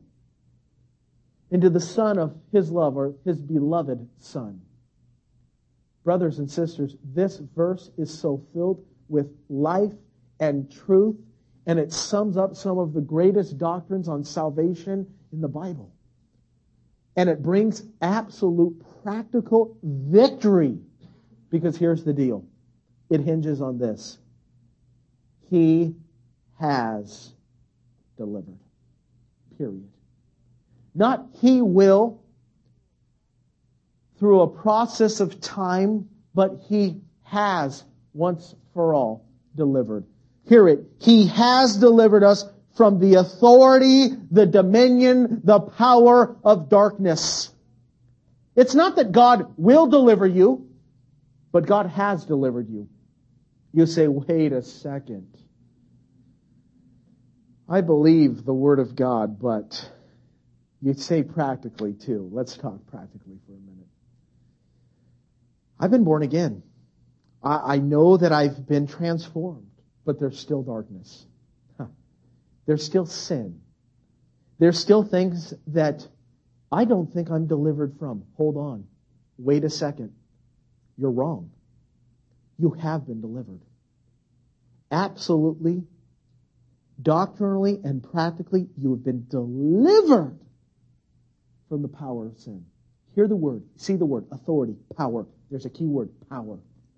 Into the Son of His love, or His beloved Son. Brothers and sisters, this verse is so filled with life and truth, and it sums up some of the greatest doctrines on salvation in the Bible. And it brings absolute practical victory. Because here's the deal. It hinges on this. He has delivered. Period. Not He will through a process of time, but He has once for all delivered. Hear it. He has delivered us from the authority, the dominion, the power of darkness. It's not that God will deliver you, but God has delivered you. You say, wait a second. I believe the Word of God, but you say practically too. Let's talk practically for a minute. I've been born again. I, I know that I've been transformed, but there's still darkness. Huh. There's still sin. There's still things that I don't think I'm delivered from. Hold on. Wait a second. You're wrong. You have been delivered. Absolutely, doctrinally and practically, you have been delivered from the power of sin. Hear the word. See the word. Authority. Power. There's a key word. Power.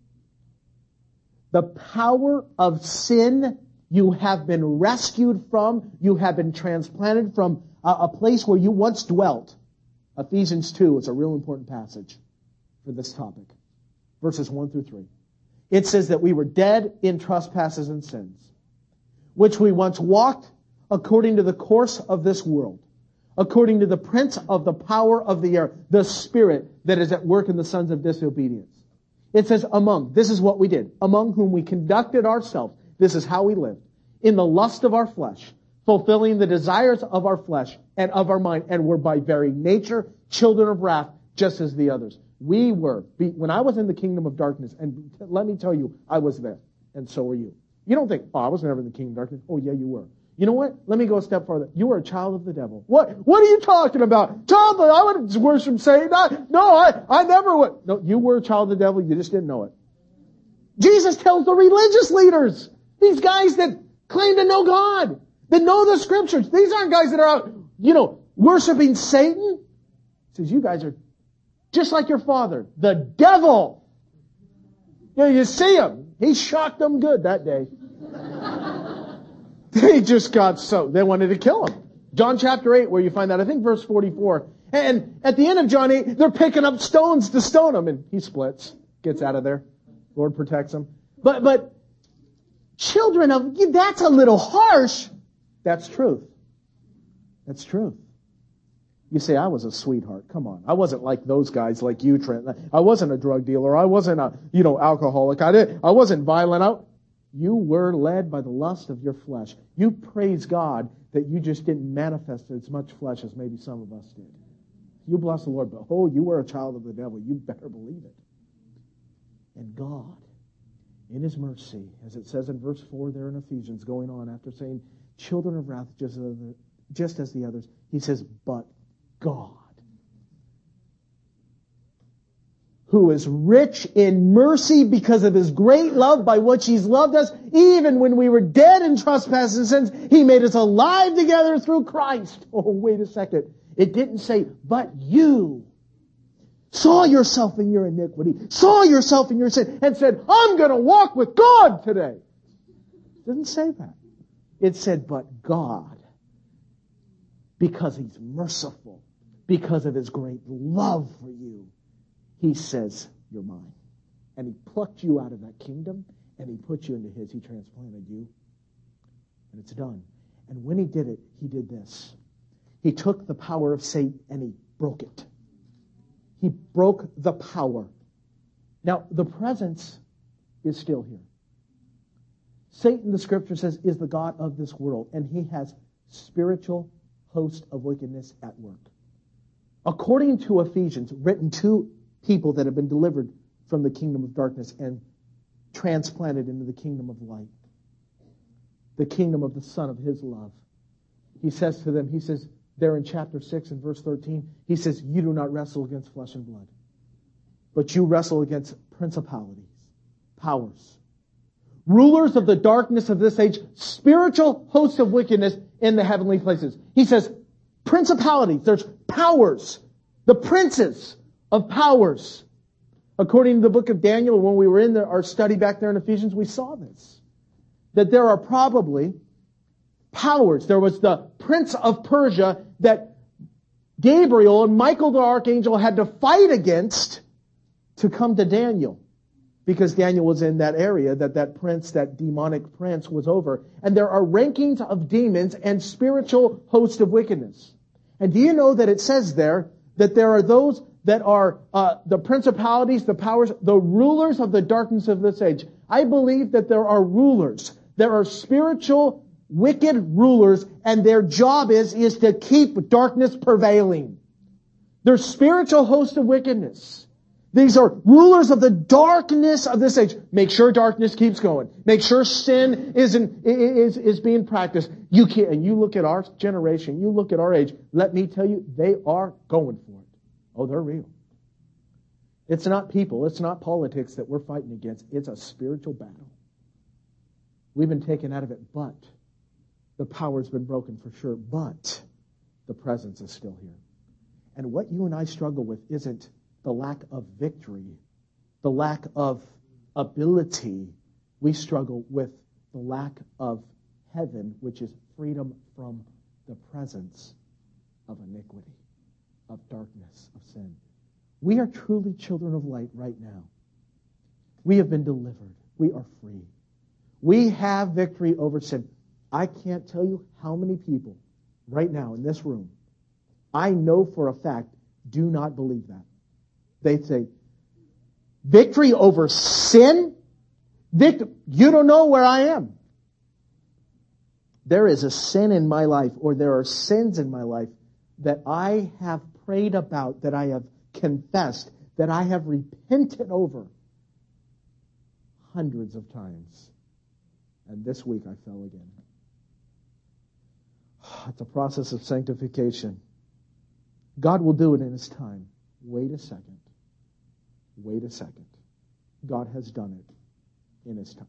The power of sin you have been rescued from. You have been transplanted from a, a place where you once dwelt. Ephesians two is a real important passage for this topic. Verses one through three. It says that we were dead in trespasses and sins, which we once walked according to the course of this world, according to the prince of the power of the air, the spirit that is at work in the sons of disobedience. It says among, this is what we did, among whom we conducted ourselves, this is how we lived, in the lust of our flesh, fulfilling the desires of our flesh and of our mind, and were by very nature children of wrath, just as the others. We were, when I was in the kingdom of darkness, and let me tell you, I was there, and so were you. You don't think, oh, I was never in the kingdom of darkness. Oh, yeah, you were. You know what? Let me go a step farther. You were a child of the devil. What? What are you talking about? Child of the, I wouldn't worship Satan. I, no, I, I never would. No, you were a child of the devil. You just didn't know it. Jesus tells the religious leaders, these guys that claim to know God, that know the scriptures. These aren't guys that are out, you know, worshiping Satan. He says, you guys are just like your father, the devil. You know, you see him. He shocked them good that day. They just got so, they wanted to kill him. John chapter eight, where you find that, I think verse forty-four. And at the end of John eight, they're picking up stones to stone him. And he splits, gets out of there. Lord protects him. But, but, children of, that's a little harsh. That's truth. That's truth. You say, I was a sweetheart. Come on. I wasn't like those guys like you, Trent. I wasn't a drug dealer. I wasn't a, you know, alcoholic. I didn't, I wasn't violent. I, you were led by the lust of your flesh. You praise God that you just didn't manifest as much flesh as maybe some of us did. You bless the Lord, but oh, you were a child of the devil. You better believe it. And God, in His mercy, as it says in verse four there in Ephesians, going on after saying, children of wrath just as, the, just as the others, He says, but God, who is rich in mercy because of His great love by which He's loved us, even when we were dead in trespasses and sins, He made us alive together through Christ. Oh, wait a second. It didn't say, but you saw yourself in your iniquity, saw yourself in your sin, and said, I'm going to walk with God today. It didn't say that. It said, but God, because He's merciful, because of His great love for you, He says, you're mine. And He plucked you out of that kingdom, and He put you into His. He transplanted you. And it's done. And when He did it, He did this. He took the power of Satan and He broke it. He broke the power. Now, the presence is still here. Satan, the Scripture says, is the god of this world, and he has spiritual host of wickedness at work. According to Ephesians, written to people that have been delivered from the kingdom of darkness and transplanted into the kingdom of light, the kingdom of the Son of His love. He says to them, he says, there in chapter six and verse thirteen, he says, you do not wrestle against flesh and blood, but you wrestle against principalities, powers, rulers of the darkness of this age, spiritual hosts of wickedness in the heavenly places. He says, principalities, there's powers, the princes of powers. According to the book of Daniel, when we were in the, our study back there in Ephesians, we saw this. That there are probably powers. There was the prince of Persia that Gabriel and Michael the archangel had to fight against to come to Daniel. Because Daniel was in that area that that prince, that demonic prince was over. And there are rankings of demons and spiritual hosts of wickedness. And do you know that it says there that there are those that are uh, the principalities, the powers, the rulers of the darkness of this age. I believe that there are rulers. There are spiritual wicked rulers, and their job is, is to keep darkness prevailing. They're spiritual hosts of wickedness. These are rulers of the darkness of this age. Make sure darkness keeps going. Make sure sin isn't, is, is being practiced. You can't, and you look at our generation, you look at our age, let me tell you, they are going for it. Oh, they're real. It's not people, it's not politics that we're fighting against. It's a spiritual battle. We've been taken out of it, but the power's been broken for sure, but the presence is still here. And what you and I struggle with isn't the lack of victory, the lack of ability. We struggle with the lack of heaven, which is freedom from the presence of iniquity, of darkness, of sin. We are truly children of light right now. We have been delivered. We are free. We have victory over sin. I can't tell you how many people right now in this room, I know for a fact, do not believe that. They say, victory over sin? Victor, you don't know where I am. There is a sin in my life, or there are sins in my life that I have prayed about, that I have confessed, that I have repented over hundreds of times. And this week I fell again. It's a process of sanctification. God will do it in His time. Wait a second. Wait a second. God has done it in His time.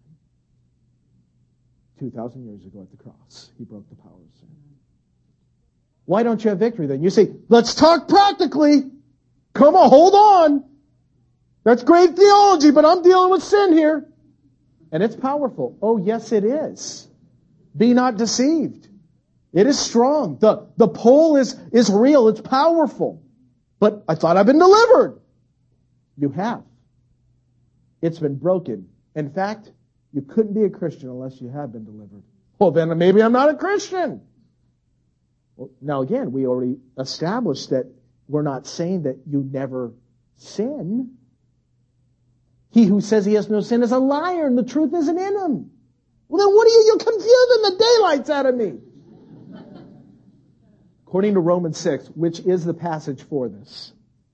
two thousand years ago at the cross, He broke the power of sin. Why don't you have victory then? You say, let's talk practically. Come on, hold on. That's great theology, but I'm dealing with sin here. And it's powerful. Oh, yes, it is. Be not deceived. It is strong. The, the pull is, is real. It's powerful. But I thought I've been delivered. You have. It's been broken. In fact, you couldn't be a Christian unless you have been delivered. Well, then maybe I'm not a Christian. Well, now again, we already established that we're not saying that you never sin. He who says he has no sin is a liar, and the truth isn't in him. Well, then what are you? You're confusing the daylights out of me. According to Romans six, which is the passage for this,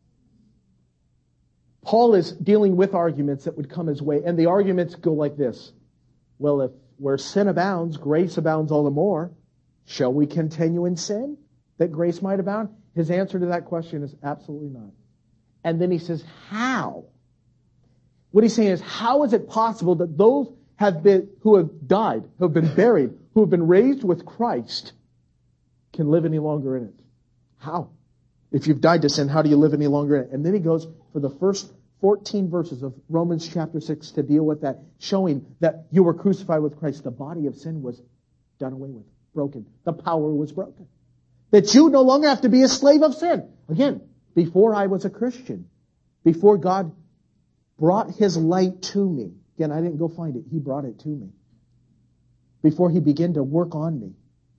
Paul is dealing with arguments that would come his way, and the arguments go like this. Well, if where sin abounds, grace abounds all the more. Shall we continue in sin that grace might abound? His answer to that question is absolutely not. And then he says, how? What he's saying is, how is it possible that those have been, who have died, who have been buried, who have been raised with Christ, can live any longer in it? How? If you've died to sin, how do you live any longer in it? And then he goes for the first fourteen verses of Romans chapter six to deal with that, showing that you were crucified with Christ. The body of sin was done away with, broken. The power was broken. That you no longer have to be a slave of sin. Again, before I was a Christian, before God brought His light to me, again, I didn't go find it. He brought it to me. Before He began to work on me,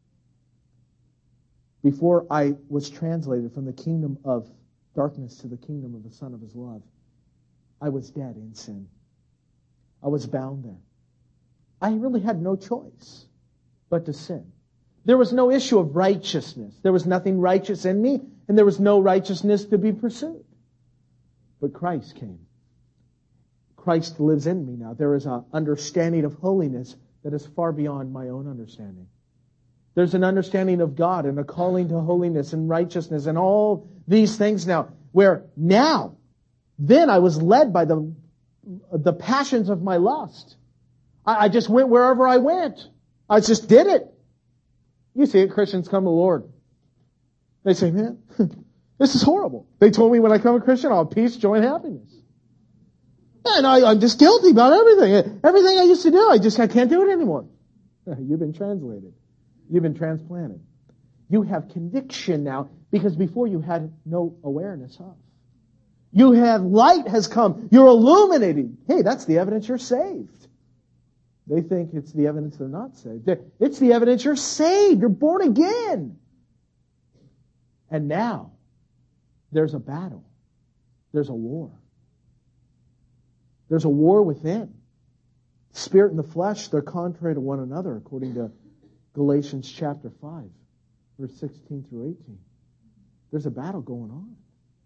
before I was translated from the kingdom of darkness to the kingdom of the Son of His love, I was dead in sin. I was bound there. I really had no choice but to sin. There was no issue of righteousness. There was nothing righteous in me, and there was no righteousness to be pursued. But Christ came. Christ lives in me now. There is an understanding of holiness that is far beyond my own understanding. There's an understanding of God and a calling to holiness and righteousness and all these things now, where now, then I was led by the, the passions of my lust. I, I just went wherever I went. I just did it. You see it, Christians come to the Lord. They say, man, this is horrible. They told me when I become a Christian, I'll have peace, joy, and happiness. And I, I'm just guilty about everything. Everything I used to do, I just I can't do it anymore. You've been translated. You've been transplanted. You have conviction now because before you had no awareness of. You have light has come. You're illuminating. Hey, that's the evidence you're saved. They think it's the evidence they're not saved. It's the evidence you're saved. You're born again. And now, there's a battle. There's a war. There's a war within. Spirit and the flesh, they're contrary to one another, according to Galatians chapter five, verse sixteen through eighteen. There's a battle going on.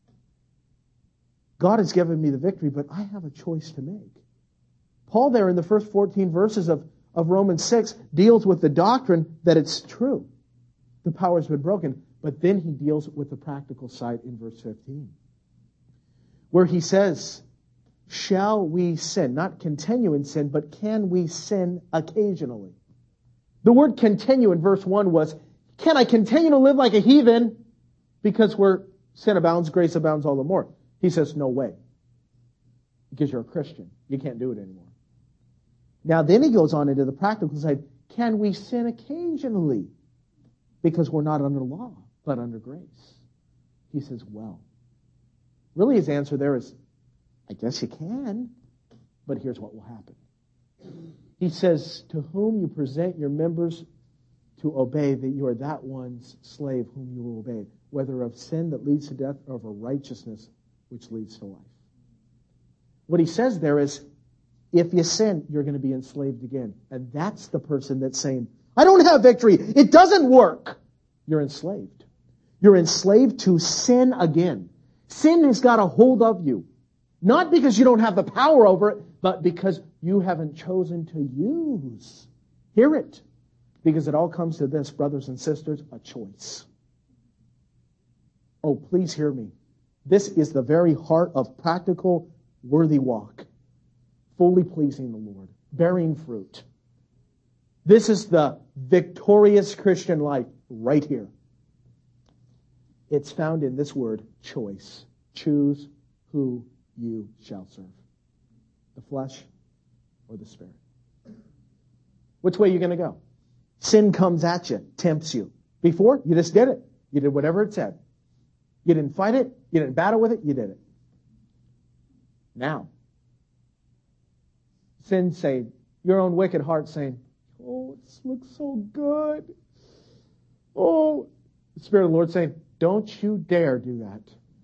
God has given me the victory, but I have a choice to make. Paul there in the first fourteen verses of, of Romans six deals with the doctrine that it's true. The power's been broken. But then he deals with the practical side in verse fifteen. Where he says, shall we sin? Not continue in sin, but can we sin occasionally? The word continue in verse one was, can I continue to live like a heathen? Because where sin abounds, grace abounds all the more. He says, no way. Because you're a Christian. You can't do it anymore. Now then he goes on into the practical side. Can we sin occasionally? Because we're not under law, but under grace. He says, well. Really his answer there is, I guess you can, but here's what will happen. He says, to whom you present your members to obey, that you are that one's slave whom you will obey, whether of sin that leads to death or of a righteousness which leads to life. What he says there is, if you sin, you're going to be enslaved again. And that's the person that's saying, I don't have victory. It doesn't work. You're enslaved. You're enslaved to sin again. Sin has got a hold of you. Not because you don't have the power over it, but because you haven't chosen to use. Hear it. Because it all comes to this, brothers and sisters, a choice. Oh, please hear me. This is the very heart of practical, worthy walk. Fully pleasing the Lord. Bearing fruit. This is the victorious Christian life right here. It's found in this word, choice. Choose who you shall serve. The flesh or the Spirit. Which way are you going to go? Sin comes at you, tempts you. Before, you just did it. You did whatever it said. You didn't fight it. You didn't battle with it. You did it. Now, sin saying, your own wicked heart saying, oh, this looks so good. Oh, the Spirit of the Lord saying, don't you dare do that.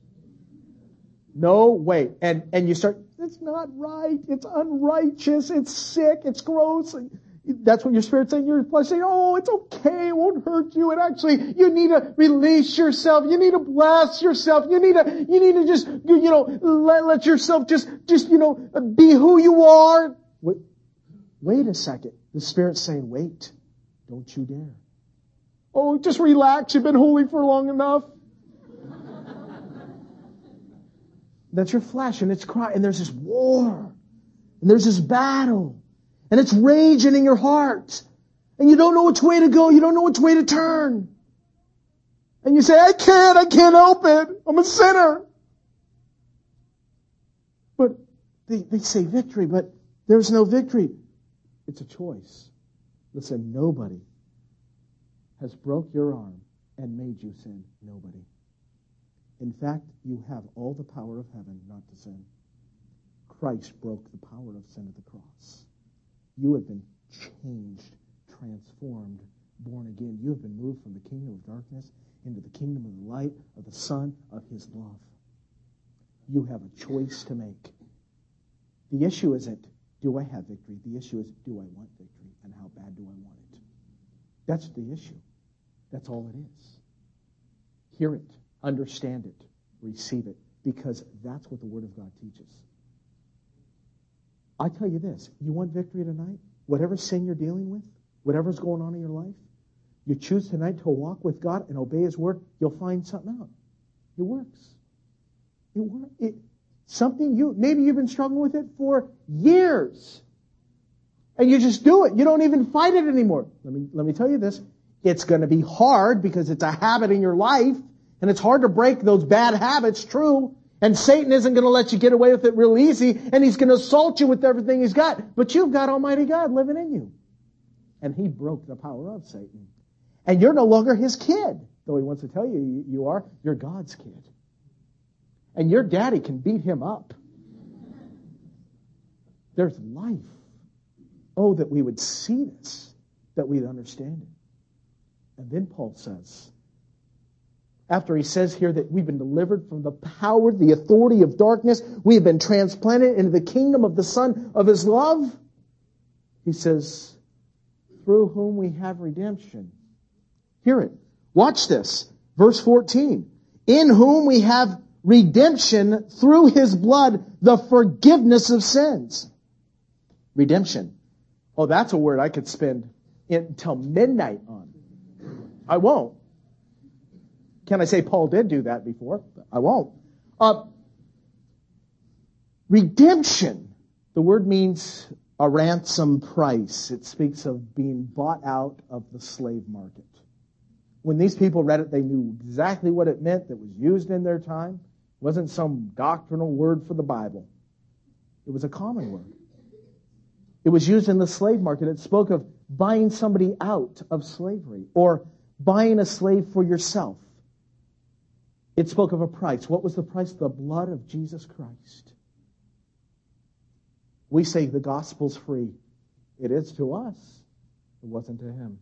No way. And, and you start, it's not right. It's unrighteous. It's sick. It's gross. That's what your spirit's saying. Your flesh saying, oh, it's okay. It won't hurt you. And actually, you need to release yourself. You need to bless yourself. You need to, you need to just, you know, let, let yourself just, just, you know, be who you are. Wait, wait a second. The Spirit's saying, wait. Don't you dare. Oh, just relax. You've been holy for long enough. That's your flesh, and it's crying, and there's this war, and there's this battle, and it's raging in your heart, and you don't know which way to go, you don't know which way to turn. And you say, I can't, I can't help it, I'm a sinner. But they, they say victory, but there's no victory. It's a choice. Listen, nobody has broke your arm and made you sin. Nobody. In fact, you have all the power of heaven not to sin. Christ broke the power of sin at the cross. You have been changed, transformed, born again. You have been moved from the kingdom of darkness into the kingdom of the light of the Son of His love. You have a choice to make. The issue isn't, do I have victory? The issue is, do I want victory? And how bad do I want it? That's the issue. That's all it is. Hear it. Understand it. Receive it. Because that's what the Word of God teaches. I tell you this. You want victory tonight? Whatever sin you're dealing with, whatever's going on in your life, you choose tonight to walk with God and obey His Word, you'll find something out. It works. It works. It, something you, maybe you've been struggling with it for years. And you just do it. You don't even fight it anymore. Let me, let me tell you this. It's going to be hard because it's a habit in your life. And it's hard to break those bad habits, true. And Satan isn't going to let you get away with it real easy. And he's going to assault you with everything he's got. But you've got Almighty God living in you. And He broke the power of Satan. And you're no longer his kid. Though he wants to tell you you are. You're God's kid. And your daddy can beat him up. There's life. Oh, that we would see this. That we'd understand it. And then Paul says, after he says here that we've been delivered from the power, the authority of darkness, we have been transplanted into the kingdom of the Son of His love, he says, through whom we have redemption. Hear it. Watch this. Verse fourteen. In whom we have redemption through His blood, the forgiveness of sins. Redemption. Oh, that's a word I could spend until midnight on. I won't. Can I say Paul did do that before? I won't. Uh, redemption. The word means a ransom price. It speaks of being bought out of the slave market. When these people read it, they knew exactly what it meant that was used in their time. It wasn't some doctrinal word for the Bible. It was a common word. It was used in the slave market. It spoke of buying somebody out of slavery or buying a slave for yourself. It spoke of a price. What was the price? The blood of Jesus Christ. We say the gospel's free. It is to us. It wasn't to Him.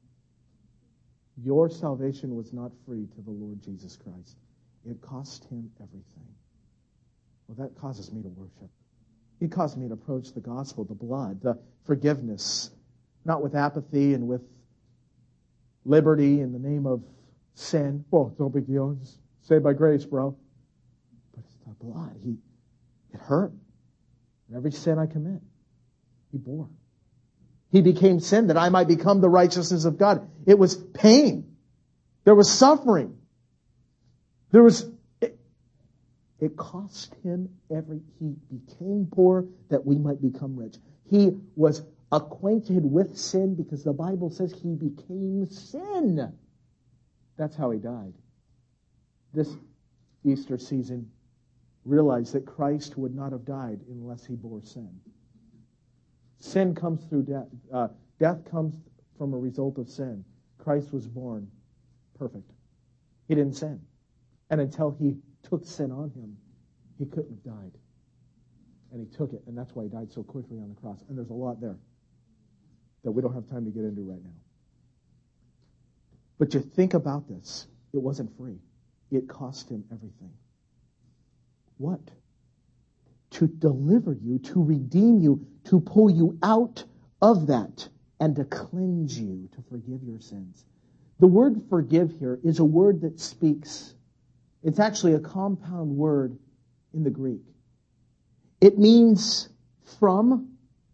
Your salvation was not free to the Lord Jesus Christ. It cost Him everything. Well, that causes me to worship. It caused me to approach the gospel, the blood, the forgiveness, not with apathy and with liberty in the name of sin. Oh, it's no big deal. Just saved by grace, bro. But it's the blood. He, it hurt. And every sin I commit, He bore. He became sin that I might become the righteousness of God. It was pain. There was suffering. There was, it, it cost Him every, He became poor that we might become rich. He was acquainted with sin because the Bible says He became sin. That's how He died. This Easter season, realize that Christ would not have died unless He bore sin. Sin comes through death. Uh, death comes from a result of sin. Christ was born perfect. He didn't sin. And until he took sin on him, he couldn't have died. And he took it, and that's why he died so quickly on the cross. And there's a lot there that we don't have time to get into right now. But you think about this. It wasn't free. It cost him everything. What? To deliver you, to redeem you, to pull you out of that, and to cleanse you, to forgive your sins. The word forgive here is a word that speaks. It's actually a compound word in the Greek. It means from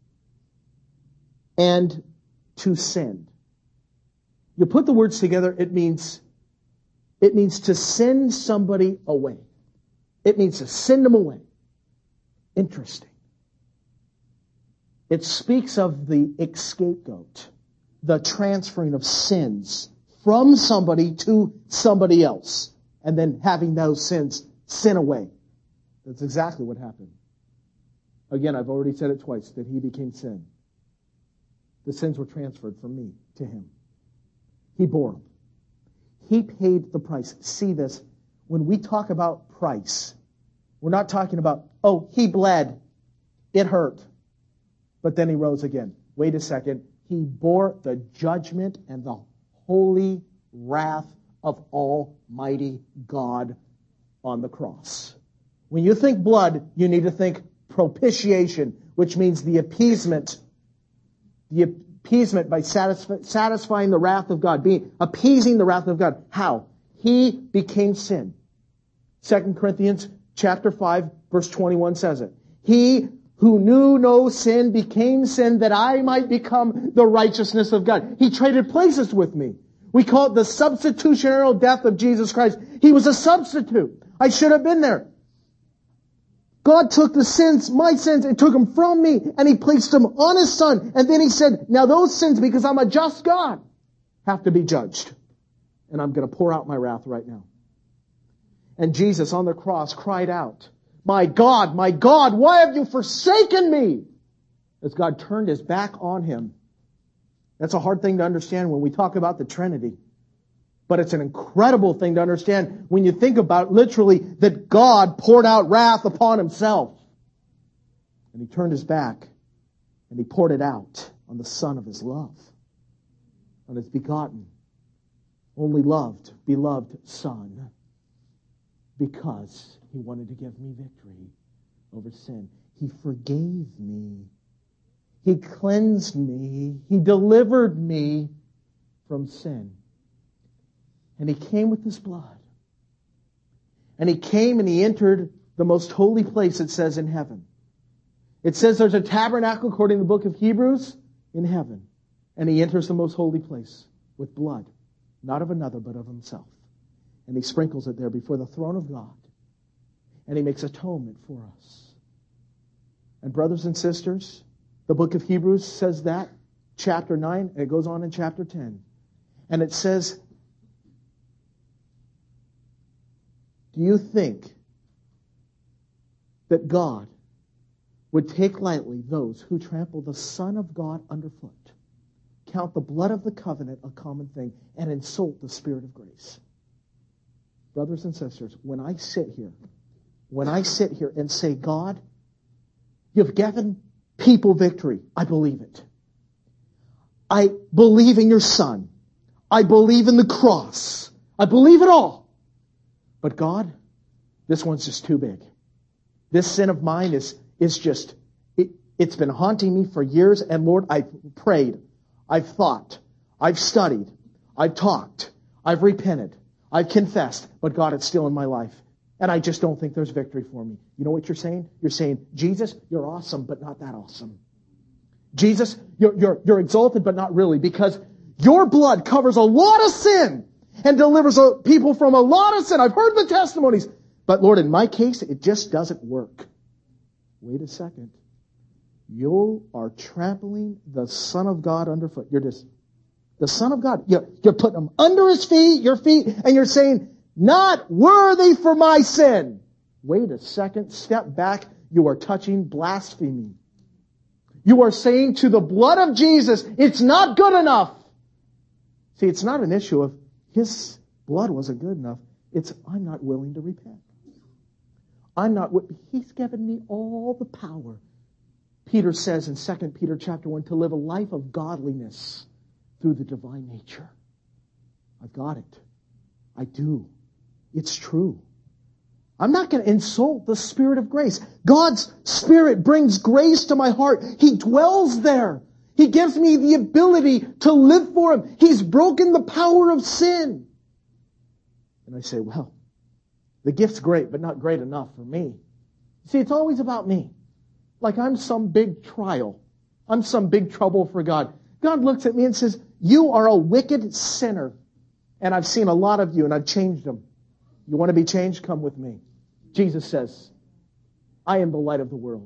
and to send. You put the words together, it means, it means to send somebody away. It means to send them away. Interesting. It speaks of the scapegoat, the transferring of sins from somebody to somebody else, and then having those sins sin away. That's exactly what happened. Again, I've already said it twice, that he became sin. The sins were transferred from me to him. He bore them. He paid the price. See this, when we talk about price, we're not talking about, oh, he bled, it hurt, but then he rose again. Wait a second. He bore the judgment and the holy wrath of Almighty God on the cross. When you think blood, you need to think propitiation, which means the appeasement, the appeasement by satisf- satisfying the wrath of God, being appeasing the wrath of God. How? He became sin. Second Corinthians chapter five, verse twenty-one says it. He who knew no sin became sin that I might become the righteousness of God. He traded places with me. We call it the substitutionary death of Jesus Christ. He was a substitute. I should have been there. God took the sins, my sins, and took them from me, and He placed them on His Son. And then He said, now those sins, because I'm a just God, have to be judged. And I'm going to pour out my wrath right now. And Jesus on the cross cried out, my God, my God, why have you forsaken me? As God turned His back on Him. That's a hard thing to understand when we talk about the Trinity. But it's an incredible thing to understand when you think about literally that God poured out wrath upon Himself. And He turned His back and He poured it out on the Son of His love. On His begotten, only loved, beloved Son. Because He wanted to give me victory over sin. He forgave me. He cleansed me. He delivered me from sin. And He came with His blood. And He came and He entered the most holy place, it says, in heaven. It says there's a tabernacle, according to the book of Hebrews, in heaven. And He enters the most holy place with blood. Not of another, but of Himself. And He sprinkles it there before the throne of God. And He makes atonement for us. And brothers and sisters, the book of Hebrews says that, chapter nine, and it goes on in chapter ten. And it says, do you think that God would take lightly those who trample the Son of God underfoot, count the blood of the covenant a common thing, and insult the Spirit of grace? Brothers and sisters, when I sit here, when I sit here and say, God, you've given people victory, I believe it. I believe in your Son. I believe in the cross. I believe it all. But God, this one's just too big. This sin of mine is, is just, it, it's been haunting me for years. And Lord, I've prayed. I've thought. I've studied. I've talked. I've repented. I've confessed. But God, it's still in my life. And I just don't think there's victory for me. You know what you're saying? You're saying, Jesus, you're awesome, but not that awesome. Jesus, you're, you're, you're exalted, but not really, because your blood covers a lot of sin and delivers people from a lot of sin. I've heard the testimonies. But Lord, in my case, it just doesn't work. Wait a second. You are trampling the Son of God underfoot. You're just, the Son of God, you're, you're putting Him under His feet, your feet, and you're saying, not worthy for my sin. Wait a second. Step back. You are touching blasphemy. You are saying to the blood of Jesus, it's not good enough. See, it's not an issue of His blood wasn't good enough. It's, I'm not willing to repent. I'm not, He's given me all the power. Peter says in Second Peter chapter one, to live a life of godliness through the divine nature. I've got it. I do. It's true. I'm not going to insult the Spirit of grace. God's Spirit brings grace to my heart. He dwells there. He gives me the ability to live for Him. He's broken the power of sin. And I say, well, the gift's great, but not great enough for me. See, it's always about me. Like I'm some big trial. I'm some big trouble for God. God looks at me and says, you are a wicked sinner. And I've seen a lot of you and I've changed them. You want to be changed? Come with me. Jesus says, I am the light of the world.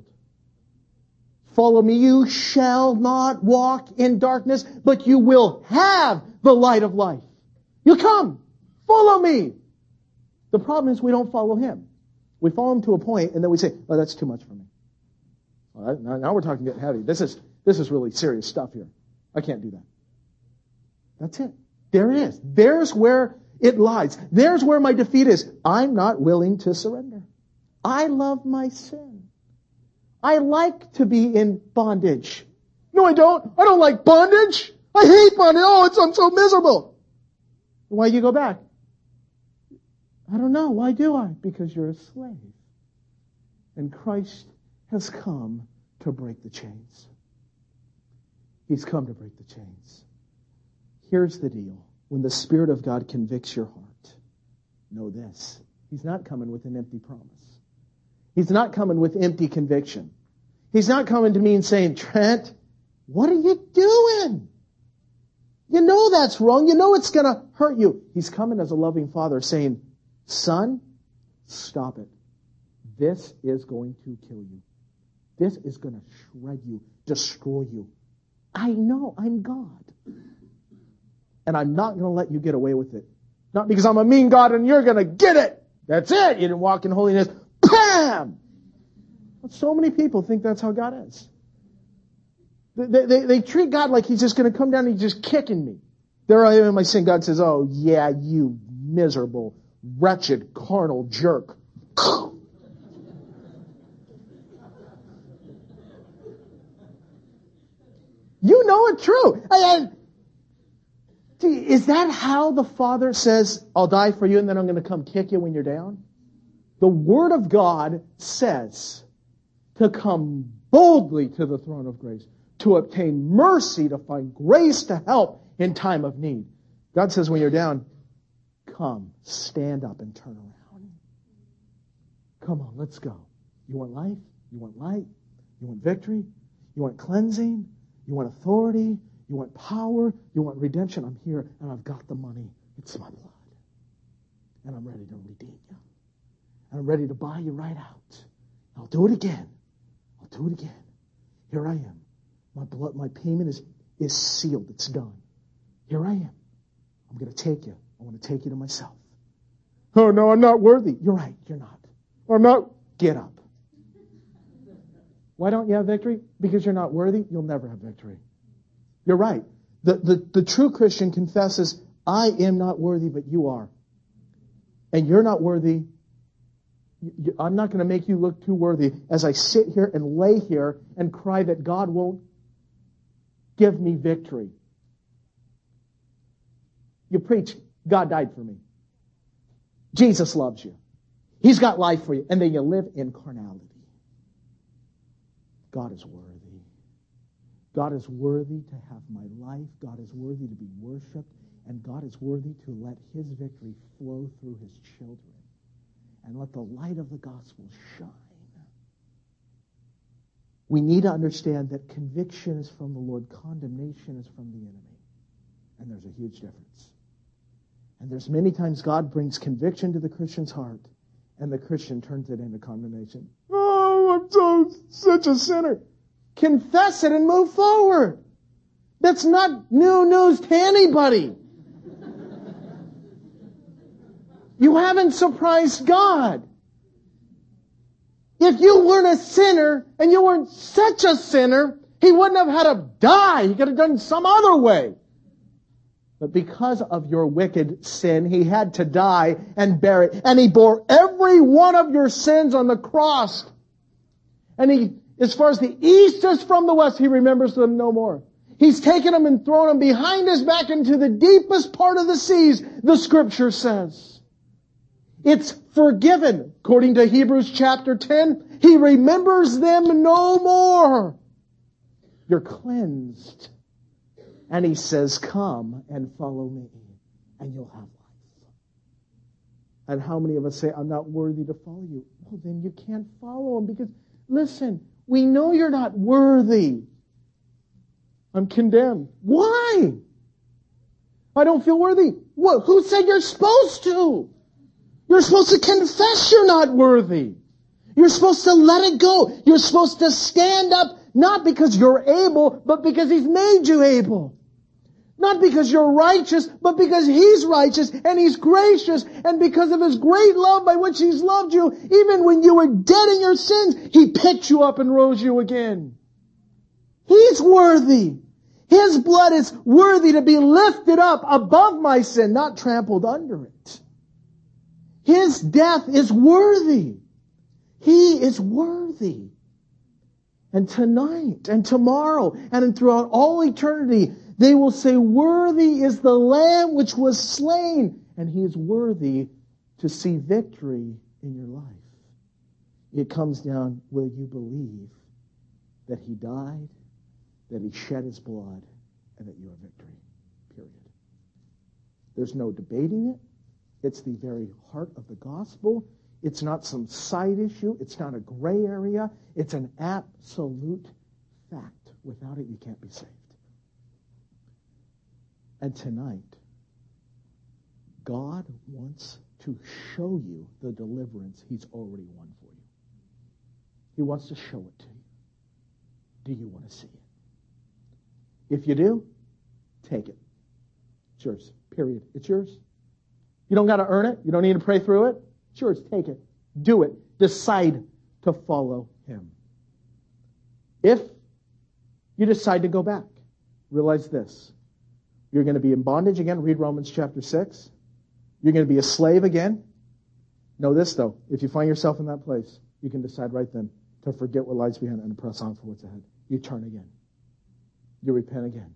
Follow me. You shall not walk in darkness, but you will have the light of life. You come. Follow me. The problem is we don't follow Him. We follow Him to a point and then we say, oh, that's too much for me. All right, now, now we're talking getting heavy. This is, this is really serious stuff here. I can't do that. That's it. There it is. There's where it lies. There's where my defeat is. I'm not willing to surrender. I love my sin. I like to be in bondage. No, I don't. I don't like bondage. I hate bondage. Oh, it's, I'm so miserable. Why do you go back? I don't know. Why do I? Because you're a slave. And Christ has come to break the chains. He's come to break the chains. Here's the deal. When the Spirit of God convicts your heart, know this. He's not coming with an empty promise. He's not coming with empty conviction. He's not coming to me and saying, Trent, what are you doing? You know that's wrong. You know it's going to hurt you. He's coming as a loving father saying, son, stop it. This is going to kill you. This is going to shred you, destroy you. I know I'm God. And I'm not going to let you get away with it. Not because I'm a mean God and you're going to get it. That's it. You didn't walk in holiness. Bam! But so many people think that's how God is. They, they, they treat God like He's just going to come down and He's just kicking me. There I am in my sin. God says, oh yeah, you miserable, wretched, carnal jerk. You know it's true. And, is that how the Father says, I'll die for you and then I'm going to come kick you when you're down? The Word of God says to come boldly to the throne of grace, to obtain mercy, to find grace to help in time of need. God says when you're down, come, stand up and turn around. Come on, let's go. You want life? You want light? You want victory? You want cleansing? You want authority? You want power? You want redemption? I'm here and I've got the money. It's my blood. And I'm ready to redeem you. And I'm ready to buy you right out. I'll do it again. I'll do it again. Here I am. My blood, my payment is, is sealed. It's done. Here I am. I'm going to take you. I want to take you to myself. Oh, no, I'm not worthy. You're right. You're not. Or I'm not. Get up. Why don't you have victory? Because you're not worthy. You'll never have victory. You're right. The, the, the true Christian confesses, I am not worthy, but you are. And you're not worthy. You, I'm not going to make you look too worthy as I sit here and lay here and cry that God won't give me victory. You preach, God died for me. Jesus loves you. He's got life for you. And then you live in carnality. God is worthy. God is worthy to have my life. God is worthy to be worshiped. And God is worthy to let His victory flow through His children. And let the light of the gospel shine. We need to understand that conviction is from the Lord. Condemnation is from the enemy. And there's a huge difference. And there's many times God brings conviction to the Christian's heart. And the Christian turns it into condemnation. Oh, I'm so such a sinner. Confess it and move forward. That's not new news to anybody. You haven't surprised God. If you weren't a sinner and you weren't such a sinner, He wouldn't have had to die. He could have done it some other way. But because of your wicked sin, He had to die and bear it. And He bore every one of your sins on the cross. And He, as far as the east is from the west, He remembers them no more. He's taken them and thrown them behind His back into the deepest part of the seas, the Scripture says. It's forgiven. According to Hebrews chapter ten, He remembers them no more. You're cleansed. And He says, come and follow me, and you'll have life. And how many of us say, I'm not worthy to follow you? Well, then you can't follow Him because, listen, we know you're not worthy. I'm condemned. Why? I don't feel worthy. What? Who said you're supposed to? You're supposed to confess you're not worthy. You're supposed to let it go. You're supposed to stand up, not because you're able, but because He's made you able. Not because you're righteous, but because He's righteous and He's gracious. And because of His great love by which He's loved you, even when you were dead in your sins, He picked you up and rose you again. He's worthy. His blood is worthy to be lifted up above my sin, not trampled under it. His death is worthy. He is worthy. And tonight and tomorrow and throughout all eternity, they will say, worthy is the Lamb which was slain. And He is worthy to see victory in your life. It comes down, will you believe that He died, that He shed His blood, and that you have victory? Period. There's no debating it. It's the very heart of the gospel. It's not some side issue. It's not a gray area. It's an absolute fact. Without it, you can't be saved. And tonight, God wants to show you the deliverance He's already won for you. He wants to show it to you. Do you want to see it? If you do, take it. It's yours. Period. It's yours. You don't got to earn it. You don't need to pray through it. It's yours. Take it. Do it. Decide to follow Him. If you decide to go back, realize this. You're going to be in bondage again. Read Romans chapter six. You're going to be a slave again. Know this, though. If you find yourself in that place, you can decide right then to forget what lies behind and to press on for what's ahead. You turn again. You repent again.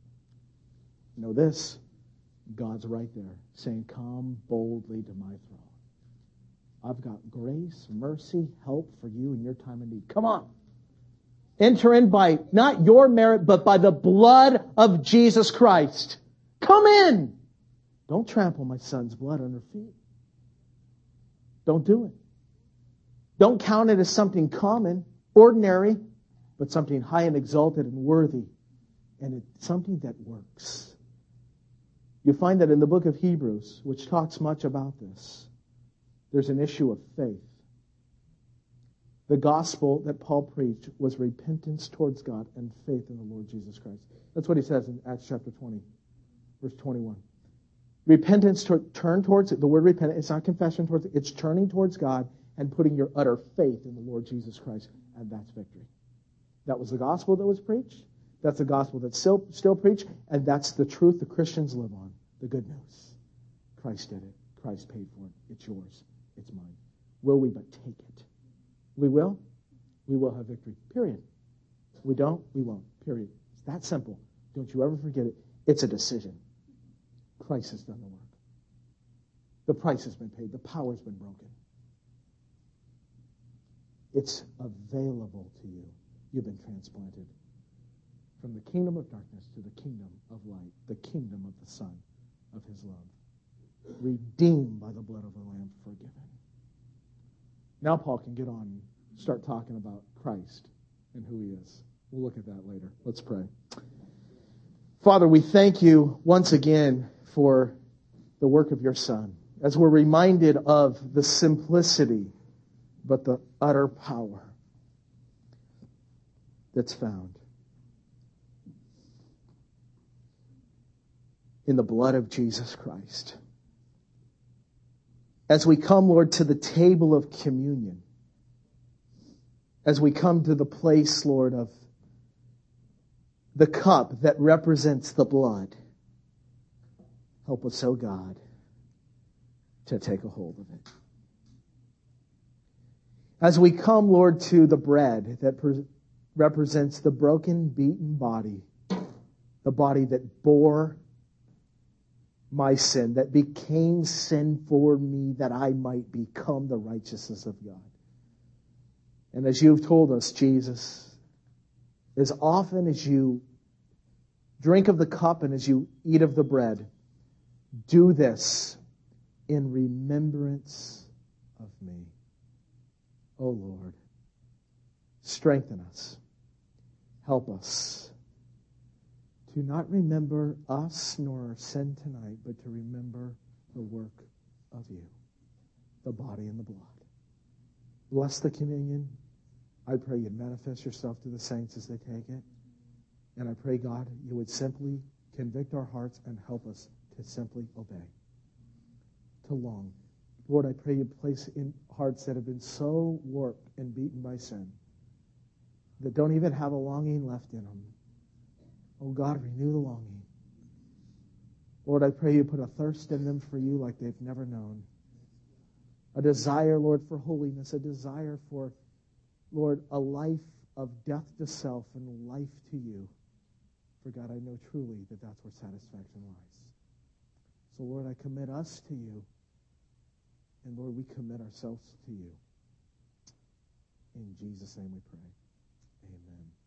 Know this. God's right there saying, come boldly to my throne. I've got grace, mercy, help for you in your time of need. Come on. Enter in by not your merit, but by the blood of Jesus Christ. Come in. Don't trample my son's blood under feet. Don't do it. Don't count it as something common, ordinary, but something high and exalted and worthy. And it's something that works. You find that in the book of Hebrews, which talks much about this, there's an issue of faith. The gospel that Paul preached was repentance towards God and faith in the Lord Jesus Christ. That's what he says in Acts chapter twenty, verse twenty-one. Repentance, to, turn towards it. The word repent, it's not confession towards it. It's turning towards God and putting your utter faith in the Lord Jesus Christ. And that's victory. That was the gospel that was preached. That's the gospel that's still, still preached. And that's the truth the Christians live on. The good news. Christ did it. Christ paid for it. It's yours. It's mine. Will we but take it? We will. We will have victory. Period. We don't. We won't. Period. It's that simple. Don't you ever forget it. It's a decision. Christ has done the work. The price has been paid. The power's been broken. It's available to you. You've been transplanted from the kingdom of darkness to the kingdom of light, the kingdom of the Son of His love. Redeemed by the blood of the Lamb, forgiven. Now Paul can get on and start talking about Christ and who He is. We'll look at that later. Let's pray. Father, we thank You once again for the work of Your Son, as we're reminded of the simplicity, but the utter power that's found in the blood of Jesus Christ. As we come, Lord, to the table of communion, as we come to the place, Lord, of the cup that represents the blood, Help us, oh God, to take a hold of it. As we come, Lord, to the bread that pre- represents the broken, beaten body, the body that bore my sin, that became sin for me, that I might become the righteousness of God. And as you've told us, Jesus, as often as you drink of the cup and as you eat of the bread, do this in remembrance of me. Oh Lord, strengthen us. Help us to not remember us nor our sin tonight, but to remember the work of you, the body and the blood. Bless the communion. I pray you'd manifest yourself to the saints as they take it. And I pray, God, you would simply convict our hearts and help us to simply obey, to long. Lord, I pray you place in hearts that have been so warped and beaten by sin, that don't even have a longing left in them. Oh God, renew the longing. Lord, I pray you put a thirst in them for you like they've never known. A desire, Lord, for holiness, a desire for, Lord, a life of death to self and life to you. For God, I know truly that that's where satisfaction lies. So Lord, I commit us to you. And Lord, we commit ourselves to you. In Jesus' name we pray. Amen.